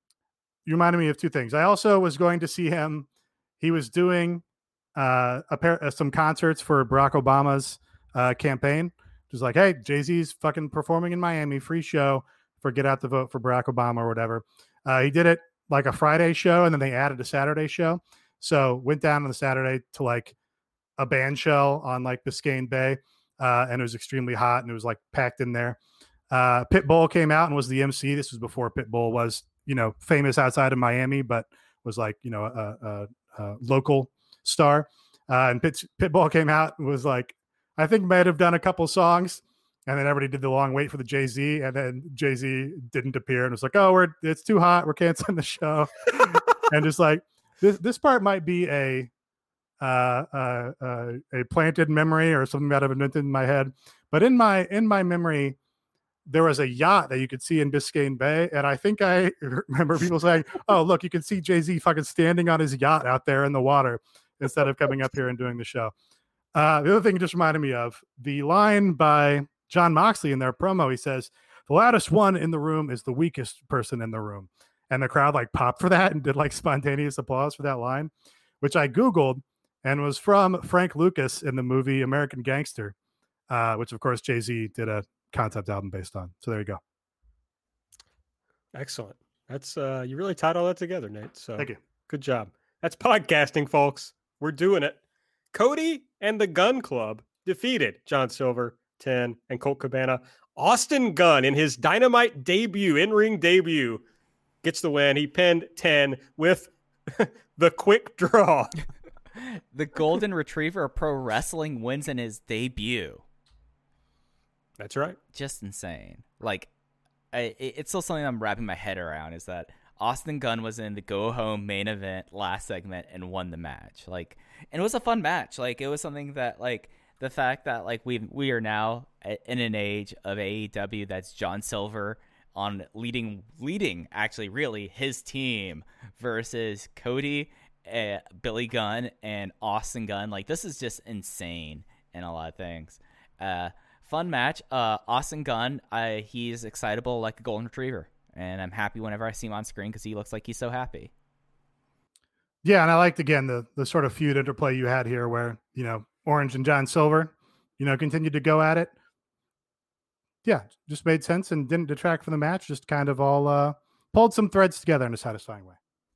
you reminded me of two things. I also was going to see him. He was doing uh, a pair, uh, some concerts for Barack Obama's uh, campaign. Just like, hey, Jay-Z's fucking performing in Miami, free show for Get Out the Vote for Barack Obama or whatever. Uh, he did it like a Friday show, and then they added a Saturday show. So went down on the Saturday to like a band shell on like Biscayne Bay, uh, and it was extremely hot, and it was like packed in there. Uh, Pitbull came out and was the M C. This was before Pitbull was, you know, famous outside of Miami, but was like, you know, a, a Uh, local star, uh, and Pit, Pitbull came out and was like, I think might have done a couple songs, and then everybody did the long wait for the Jay-Z, and then Jay-Z didn't appear, and was like, oh, we're it's too hot, we're canceling the show. And just like this this part might be a uh, uh, uh, a planted memory or something that I've invented in my head, but in my in my memory there was a yacht that you could see in Biscayne Bay. And I think I remember people saying, oh, look, you can see Jay-Z fucking standing on his yacht out there in the water instead of coming up here and doing the show. Uh, the other thing it just reminded me of the line by John Moxley in their promo. He says, the loudest one in the room is the weakest person in the room. And the crowd like popped for that and did like spontaneous applause for that line, which I Googled and was from Frank Lucas in the movie American Gangster, uh, which of course Jay-Z did a concept album based on. So there you go. Excellent. That's uh you really tied all that together, Nate. So thank you. Good job. That's podcasting, folks. We're doing it. Cody and the Gun Club defeated John Silver, ten, and Colt Cabana. Austin Gunn, in his Dynamite debut, in-ring debut, gets the win. He pinned ten with the quick draw. The Golden Retriever of Pro Wrestling wins in his debut. That's right. Just insane. Like, I, it's still something I'm wrapping my head around, is that Austin Gunn was in the go home main event last segment and won the match. Like, and it was a fun match. Like, it was something that, like, the fact that, like, we we are now in an age of A E W that's John Silver on leading, leading actually, really, his team versus Cody, uh, Billy Gunn, and Austin Gunn. Like, this is just insane in a lot of things. Uh, Fun match. Uh, Austin Gunn, uh, he's excitable like a golden retriever, and I'm happy whenever I see him on screen because he looks like he's so happy. Yeah, and I liked, again, the the sort of feud interplay you had here where, you know, Orange and John Silver, you know, continued to go at it. Yeah, just made sense and didn't detract from the match, just kind of all uh, pulled some threads together in a satisfying way.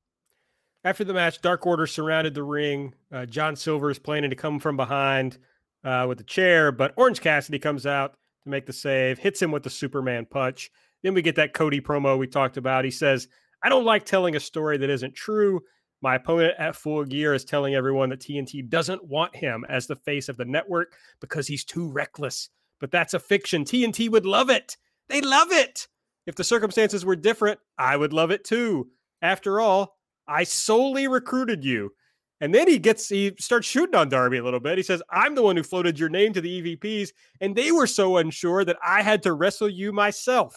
After the match, Dark Order surrounded the ring. Uh, John Silver is planning to come from behind Uh, with the chair, but Orange Cassidy comes out to make the save, hits him with the Superman punch. Then we get that Cody promo we talked about. He says, I don't like telling a story that isn't true. My opponent at Full Gear is telling everyone that T N T doesn't want him as the face of the network because he's too reckless. But that's a fiction. T N T would love it. They love it. If the circumstances were different, I would love it too. After all, I solely recruited you. And then he gets, he starts shooting on Darby a little bit. He says, I'm the one who floated your name to the E V Ps, and they were so unsure that I had to wrestle you myself.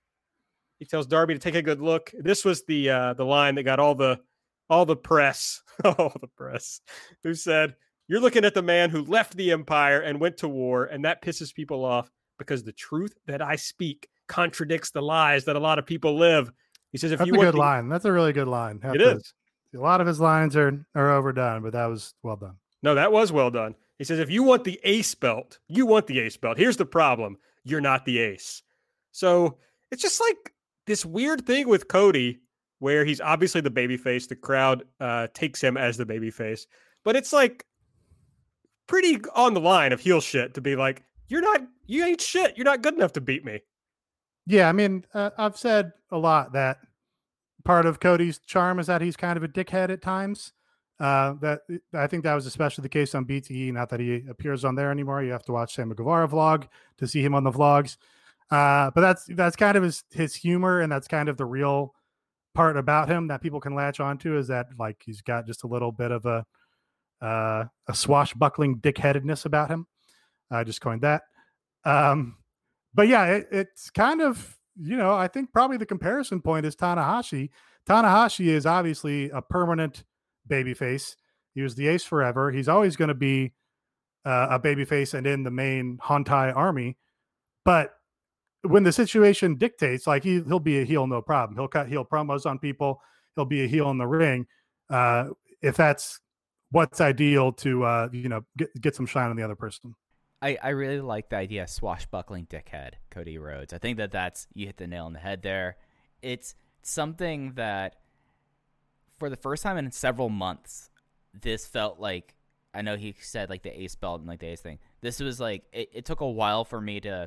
He tells Darby to take a good look. This was the uh, the line that got all the all the press, all the press, who said, you're looking at the man who left the Empire and went to war, and that pisses people off because the truth that I speak contradicts the lies that a lot of people live. He says, if That's you a want good the- line. That's a really good line. Have It to- is. A lot of his lines are, are overdone, but that was well done. No, that was well done. He says, if you want the ace belt, you want the ace belt. Here's the problem. You're not the ace. So it's just like this weird thing with Cody where he's obviously the babyface. The crowd uh, takes him as the babyface, but it's like pretty on the line of heel shit to be like, you're not, you ain't shit. You're not good enough to beat me. Yeah, I mean, uh, I've said a lot that part of Cody's charm is that he's kind of a dickhead at times. Uh, that I think that was especially the case on B T E. Not that he appears on there anymore. You have to watch Sammy Guevara vlog to see him on the vlogs. Uh, but that's that's kind of his his humor, and that's kind of the real part about him that people can latch onto, is that like he's got just a little bit of a uh, a swashbuckling dickheadedness about him. I just coined that. Um, but yeah, it, it's kind of, you know, I think probably the comparison point is Tanahashi. Tanahashi is obviously a permanent babyface. He was the ace forever. He's always going to be uh, a babyface and in the main Hontai army. But when the situation dictates, like he, he'll be a heel, no problem. He'll cut heel promos on people. He'll be a heel in the ring. Uh, if that's what's ideal to, uh, you know, get, get some shine on the other person. I, I really like the idea of swashbuckling dickhead, Cody Rhodes. I think that that's, you hit the nail on the head there. It's something that for the first time in several months, this felt like, I know he said like the ace belt and like the ace thing. This was like, it, it took a while for me to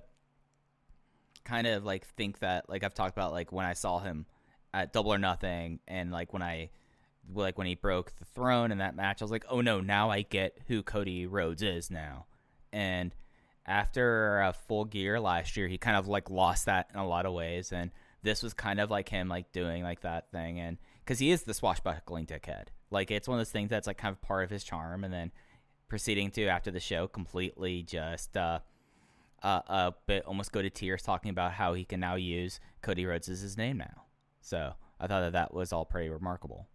kind of like think that, like I've talked about, like when I saw him at Double or Nothing, and like when I, like when he broke the throne in that match, I was like, oh no, now I get who Cody Rhodes is now. And after uh, Full Gear last year, he kind of like lost that in a lot of ways. And this was kind of like him like doing like that thing. And because he is the swashbuckling dickhead. Like it's one of those things that's like kind of part of his charm. And then proceeding to, after the show, completely just uh, uh, uh, bit, almost go to tears talking about how he can now use Cody Rhodes as his name now. So I thought that that was all pretty remarkable.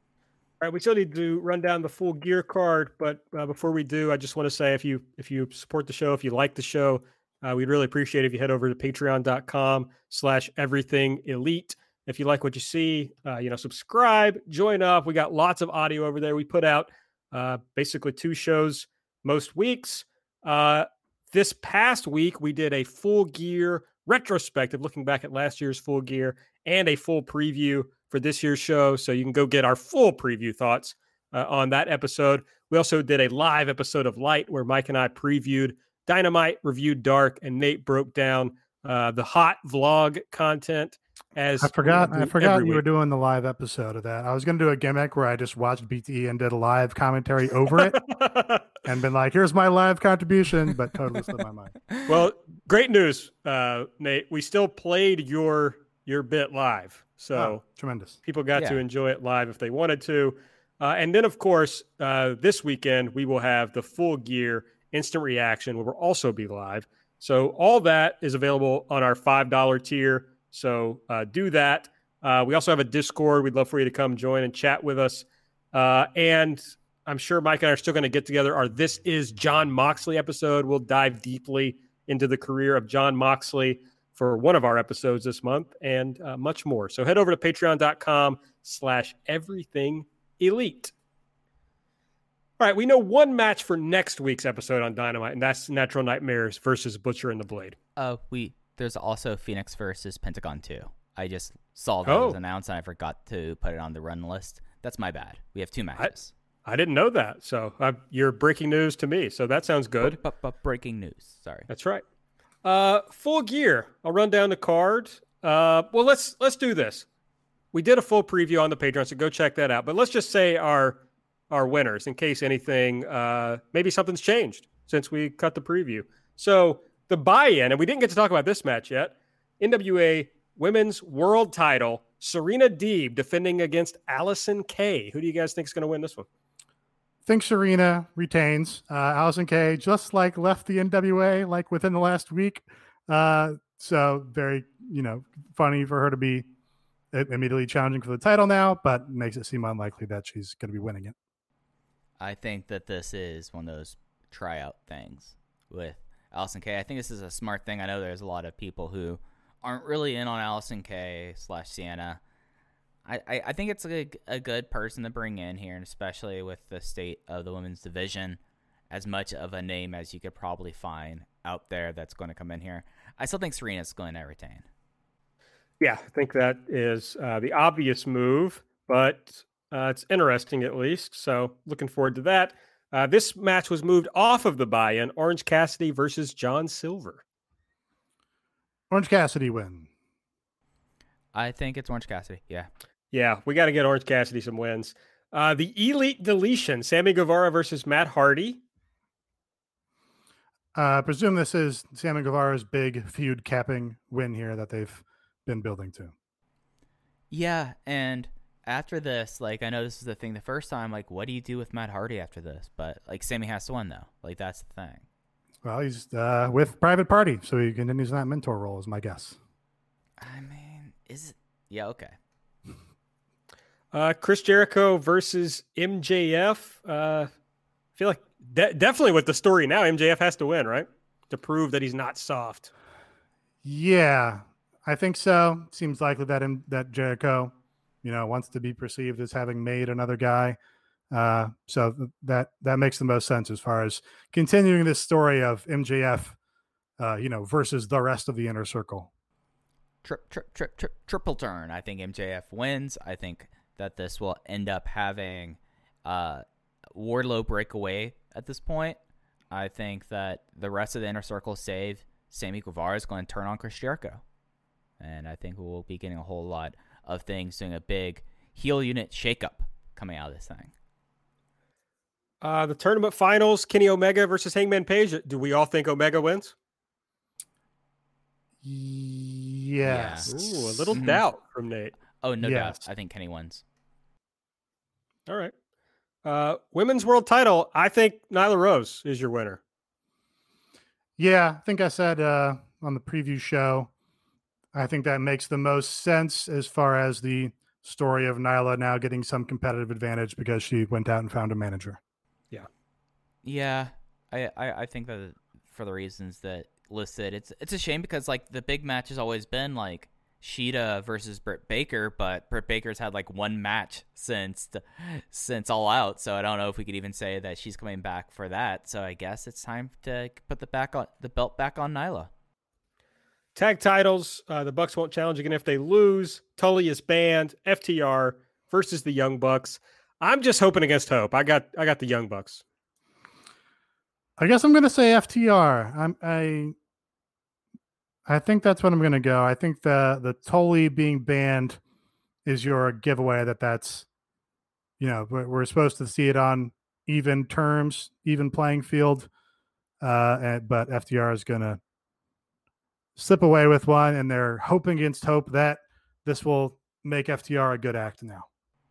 All right, we still need to run down the Full Gear card, but uh, before we do, I just want to say if you if you support the show, if you like the show, uh, we'd really appreciate it if you head over to patreon.com slash everything elite. If you like what you see, uh, you know, subscribe, join up. We got lots of audio over there. We put out uh, basically two shows most weeks. Uh, this past week, we did a Full Gear retrospective, looking back at last year's Full Gear, and a full preview for this year's show. So you can go get our full preview thoughts uh, on that episode. We also did a live episode of Light where Mike and I previewed Dynamite, reviewed Dark, and Nate broke down uh, the hot vlog content. As I forgot, I forgot you week. were doing the live episode of that. I was going to do a gimmick where I just watched B T E and did a live commentary over it and been like, here's my live contribution, but totally slipped my mind. Well, great news, uh, Nate. We still played your your bit live. So oh, tremendous. People got yeah. to enjoy it live if they wanted to. Uh, and then, of course, uh, this weekend, we will have the Full Gear instant reaction where we'll also be live. So all that is available on our five dollar tier. So uh, do that. Uh, we also have a Discord. We'd love for you to come join and chat with us. Uh, and I'm sure Mike and I are still going to get together our This Is Jon Moxley episode. We'll dive deeply into the career of Jon Moxley for one of our episodes this month, and uh, much more. So head over to patreon.com slash everything elite. All right, we know one match for next week's episode on Dynamite, and that's Natural Nightmares versus Butcher and the Blade. Uh, we there's also Phoenix versus Pentagon two. I just saw that oh. it was announced, and I forgot to put it on the run list. That's my bad. We have two matches. I, I didn't know that, so uh, you're breaking news to me, so that sounds good. But, but, but breaking news, sorry. That's right. Uh, Full Gear. I'll run down the card. Uh, well, let's let's do this. We did a full preview on the Patreon, so go check that out. But let's just say our our winners, in case anything, uh, maybe something's changed since we cut the preview. So the buy-in, and we didn't get to talk about this match yet. N W A Women's World Title. Serena Deeb defending against Allison Kay. Who do you guys think is going to win this one? Think Serena retains. Uh, Allison Kay just like left the N W A like within the last week. Uh, so very, you know, funny for her to be immediately challenging for the title now, but makes it seem unlikely that she's going to be winning it. I think that this is one of those tryout things with Allison Kay. I think this is a smart thing. I know there's a lot of people who aren't really in on Allison Kay slash Sienna. I, I, I think it's a, a good person to bring in here, and especially with the state of the women's division, as much of a name as you could probably find out there that's going to come in here. I still think Serena's going to retain. Yeah, I think that is uh, the obvious move, but uh, it's interesting at least. So looking forward to that. Uh, this match was moved off of the buy-in. Orange Cassidy versus John Silver. Orange Cassidy win. I think it's Orange Cassidy. Yeah. Yeah, we got to get Orange Cassidy some wins. Uh, the Elite Deletion, Sammy Guevara versus Matt Hardy. Uh, I presume this is Sammy Guevara's big feud capping win here that they've been building to. Yeah, and after this, like, I know this is the thing the first time, like, what do you do with Matt Hardy after this? But, like, Sammy has to win, though. Like, that's the thing. Well, he's uh, with Private Party, so he continues in that mentor role, is my guess. I mean, is it? Yeah, okay. Uh, Chris Jericho versus M J F. Uh, I feel like de- definitely with the story now, M J F has to win, right? To prove that he's not soft. Yeah, I think so. Seems likely that in, that Jericho, you know, wants to be perceived as having made another guy. Uh, so th- that that makes the most sense as far as continuing this story of M J F, uh, you know, versus the rest of the inner circle. Trip, trip, trip, trip, triple turn. I think M J F wins. I think that this will end up having uh, Wardlow break away at this point. I think that the rest of the inner circle, save Sammy Guevara, is going to turn on Chris Jericho. And I think we'll be getting a whole lot of things, doing a big heel unit shakeup coming out of this thing. Uh, the tournament finals, Kenny Omega versus Hangman Page. Do we all think Omega wins? Yes. Ooh, a little Mhm. doubt from Nate. Oh, no Yes. doubt. I think Kenny wins. All right. Uh, women's world title, I think Nyla Rose is your winner. Yeah, I think I said uh, on the preview show, I think that makes the most sense as far as the story of Nyla now getting some competitive advantage because she went out and found a manager. Yeah, I, I, I think that for the reasons that listed, it's it's a shame because, like, the big match has always been like Sheeta versus Britt Baker, but Britt Baker's had like one match since the, since All Out, so I don't know if we could even say that she's coming back for that. So I guess it's time to put the back on the belt back on Nyla. Tag titles, uh, the Bucks won't challenge again if they lose. Tully is banned. F T R versus the Young Bucks. I'm just hoping against hope. I got I got the Young Bucks. I guess I'm going to say F T R. I'm, I I think that's what I'm going to go. I think the the Tully being banned is your giveaway that that's, you know, we're, we're supposed to see it on even terms, even playing field. Uh, and, but F T R is going to slip away with one, and they're hoping against hope that this will make F T R a good act now.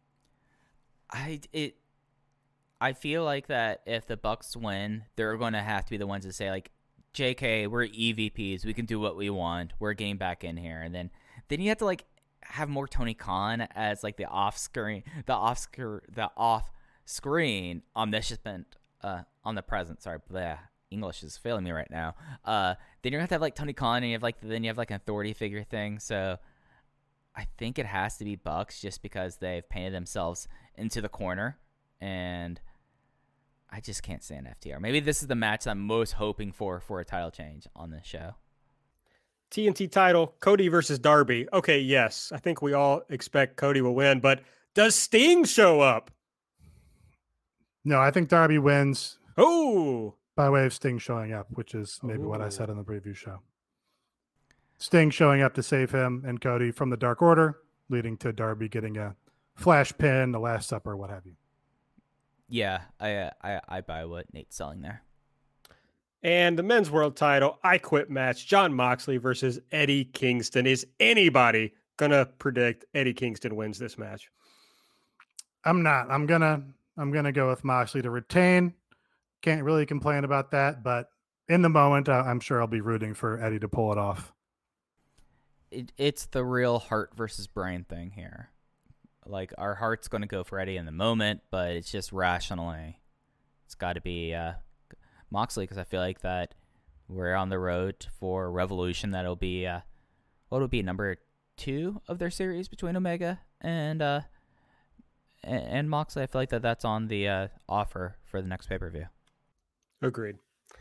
I it. I feel like that if the Bucks win, they're going to have to be the ones to say, like, J K, we're E V Ps. We can do what we want. We're getting back in here. And then then you have to, like, have more Tony Khan as, like, the off-screen, the off-screen, the off-screen omniscient, uh, on the present. Sorry, bleh, English is failing me right now. Uh, then you're going to have to have, like, Tony Khan, and you have, like, then you have, like, an authority figure thing. So I think it has to be Bucks just because they've painted themselves into the corner. And I just can't stand F T R. Maybe this is the match I'm most hoping for for a title change on this show. T N T title, Cody versus Darby. Okay, yes. I think we all expect Cody will win, but does Sting show up? No, I think Darby wins Oh, by way of Sting showing up, which is maybe what I Ooh. said on the preview show. Sting showing up to save him and Cody from the Dark Order, leading to Darby getting a flash pin, the Last Supper, what have you. Yeah, I uh, I I buy what Nate's selling there. and the men's world title, I Quit match, John Moxley versus Eddie Kingston. Is anybody going to predict Eddie Kingston wins this match? I'm not. I'm gonna I'm gonna go with Moxley to retain. Can't really complain about that, but in the moment, uh, I'm sure I'll be rooting for Eddie to pull it off. It, it's the real heart versus brain thing here. Like, our heart's going to go for Eddie in the moment, but it's just rationally. It's got to be uh, Moxley, because I feel like that we're on the road for Revolution. That'll be, uh, what will be number two of their series between Omega and uh, and, and Moxley. I feel like that that's on the uh, offer for the next pay-per-view. Agreed.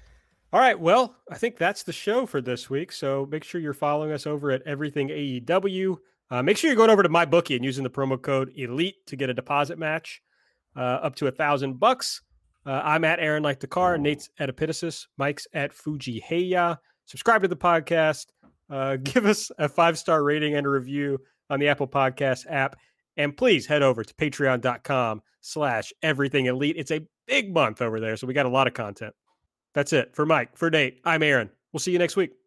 All right, well, I think that's the show for this week. So make sure you're following us over at Everything A E W. Uh, make sure you're going over to MyBookie and using the promo code ELITE to get a deposit match uh, up to a thousand bucks. Uh, I'm at Aaron Like the Car. Nate's at Epitasis. Mike's at Fuji Heya. Subscribe to the podcast. Uh, give us a five-star rating and a review on the Apple Podcast app. And please head over to patreon.com slash everything elite. It's a big month over there, so we got a lot of content. That's it. For Mike, for Nate, I'm Aaron. We'll see you next week.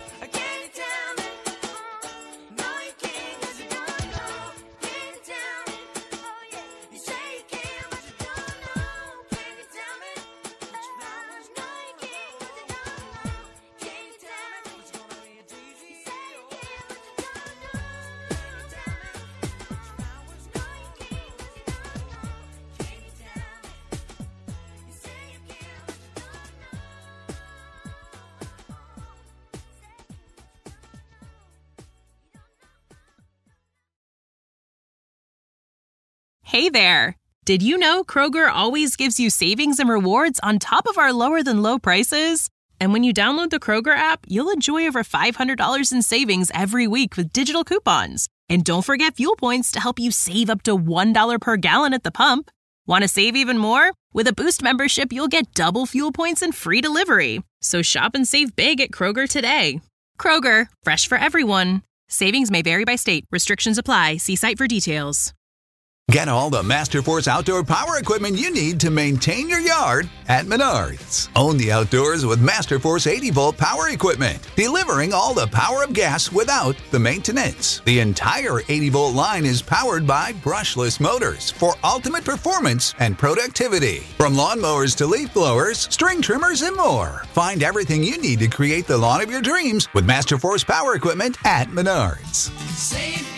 Hey there! Did you know Kroger always gives you savings and rewards on top of our lower-than-low prices? And when you download the Kroger app, you'll enjoy over five hundred dollars in savings every week with digital coupons. And don't forget fuel points to help you save up to one dollar per gallon at the pump. Want to save even more? With a Boost membership, you'll get double fuel points and free delivery. So shop and save big at Kroger today. Kroger, fresh for everyone. Savings may vary by state. Restrictions apply. See site for details. Get all the Masterforce outdoor power equipment you need to maintain your yard at Menards. Own the outdoors with Masterforce eighty volt power equipment, delivering all the power of gas without the maintenance. The entire eighty volt line is powered by brushless motors for ultimate performance and productivity. From lawnmowers to leaf blowers, string trimmers, and more. Find everything you need to create the lawn of your dreams with Masterforce power equipment at Menards. Save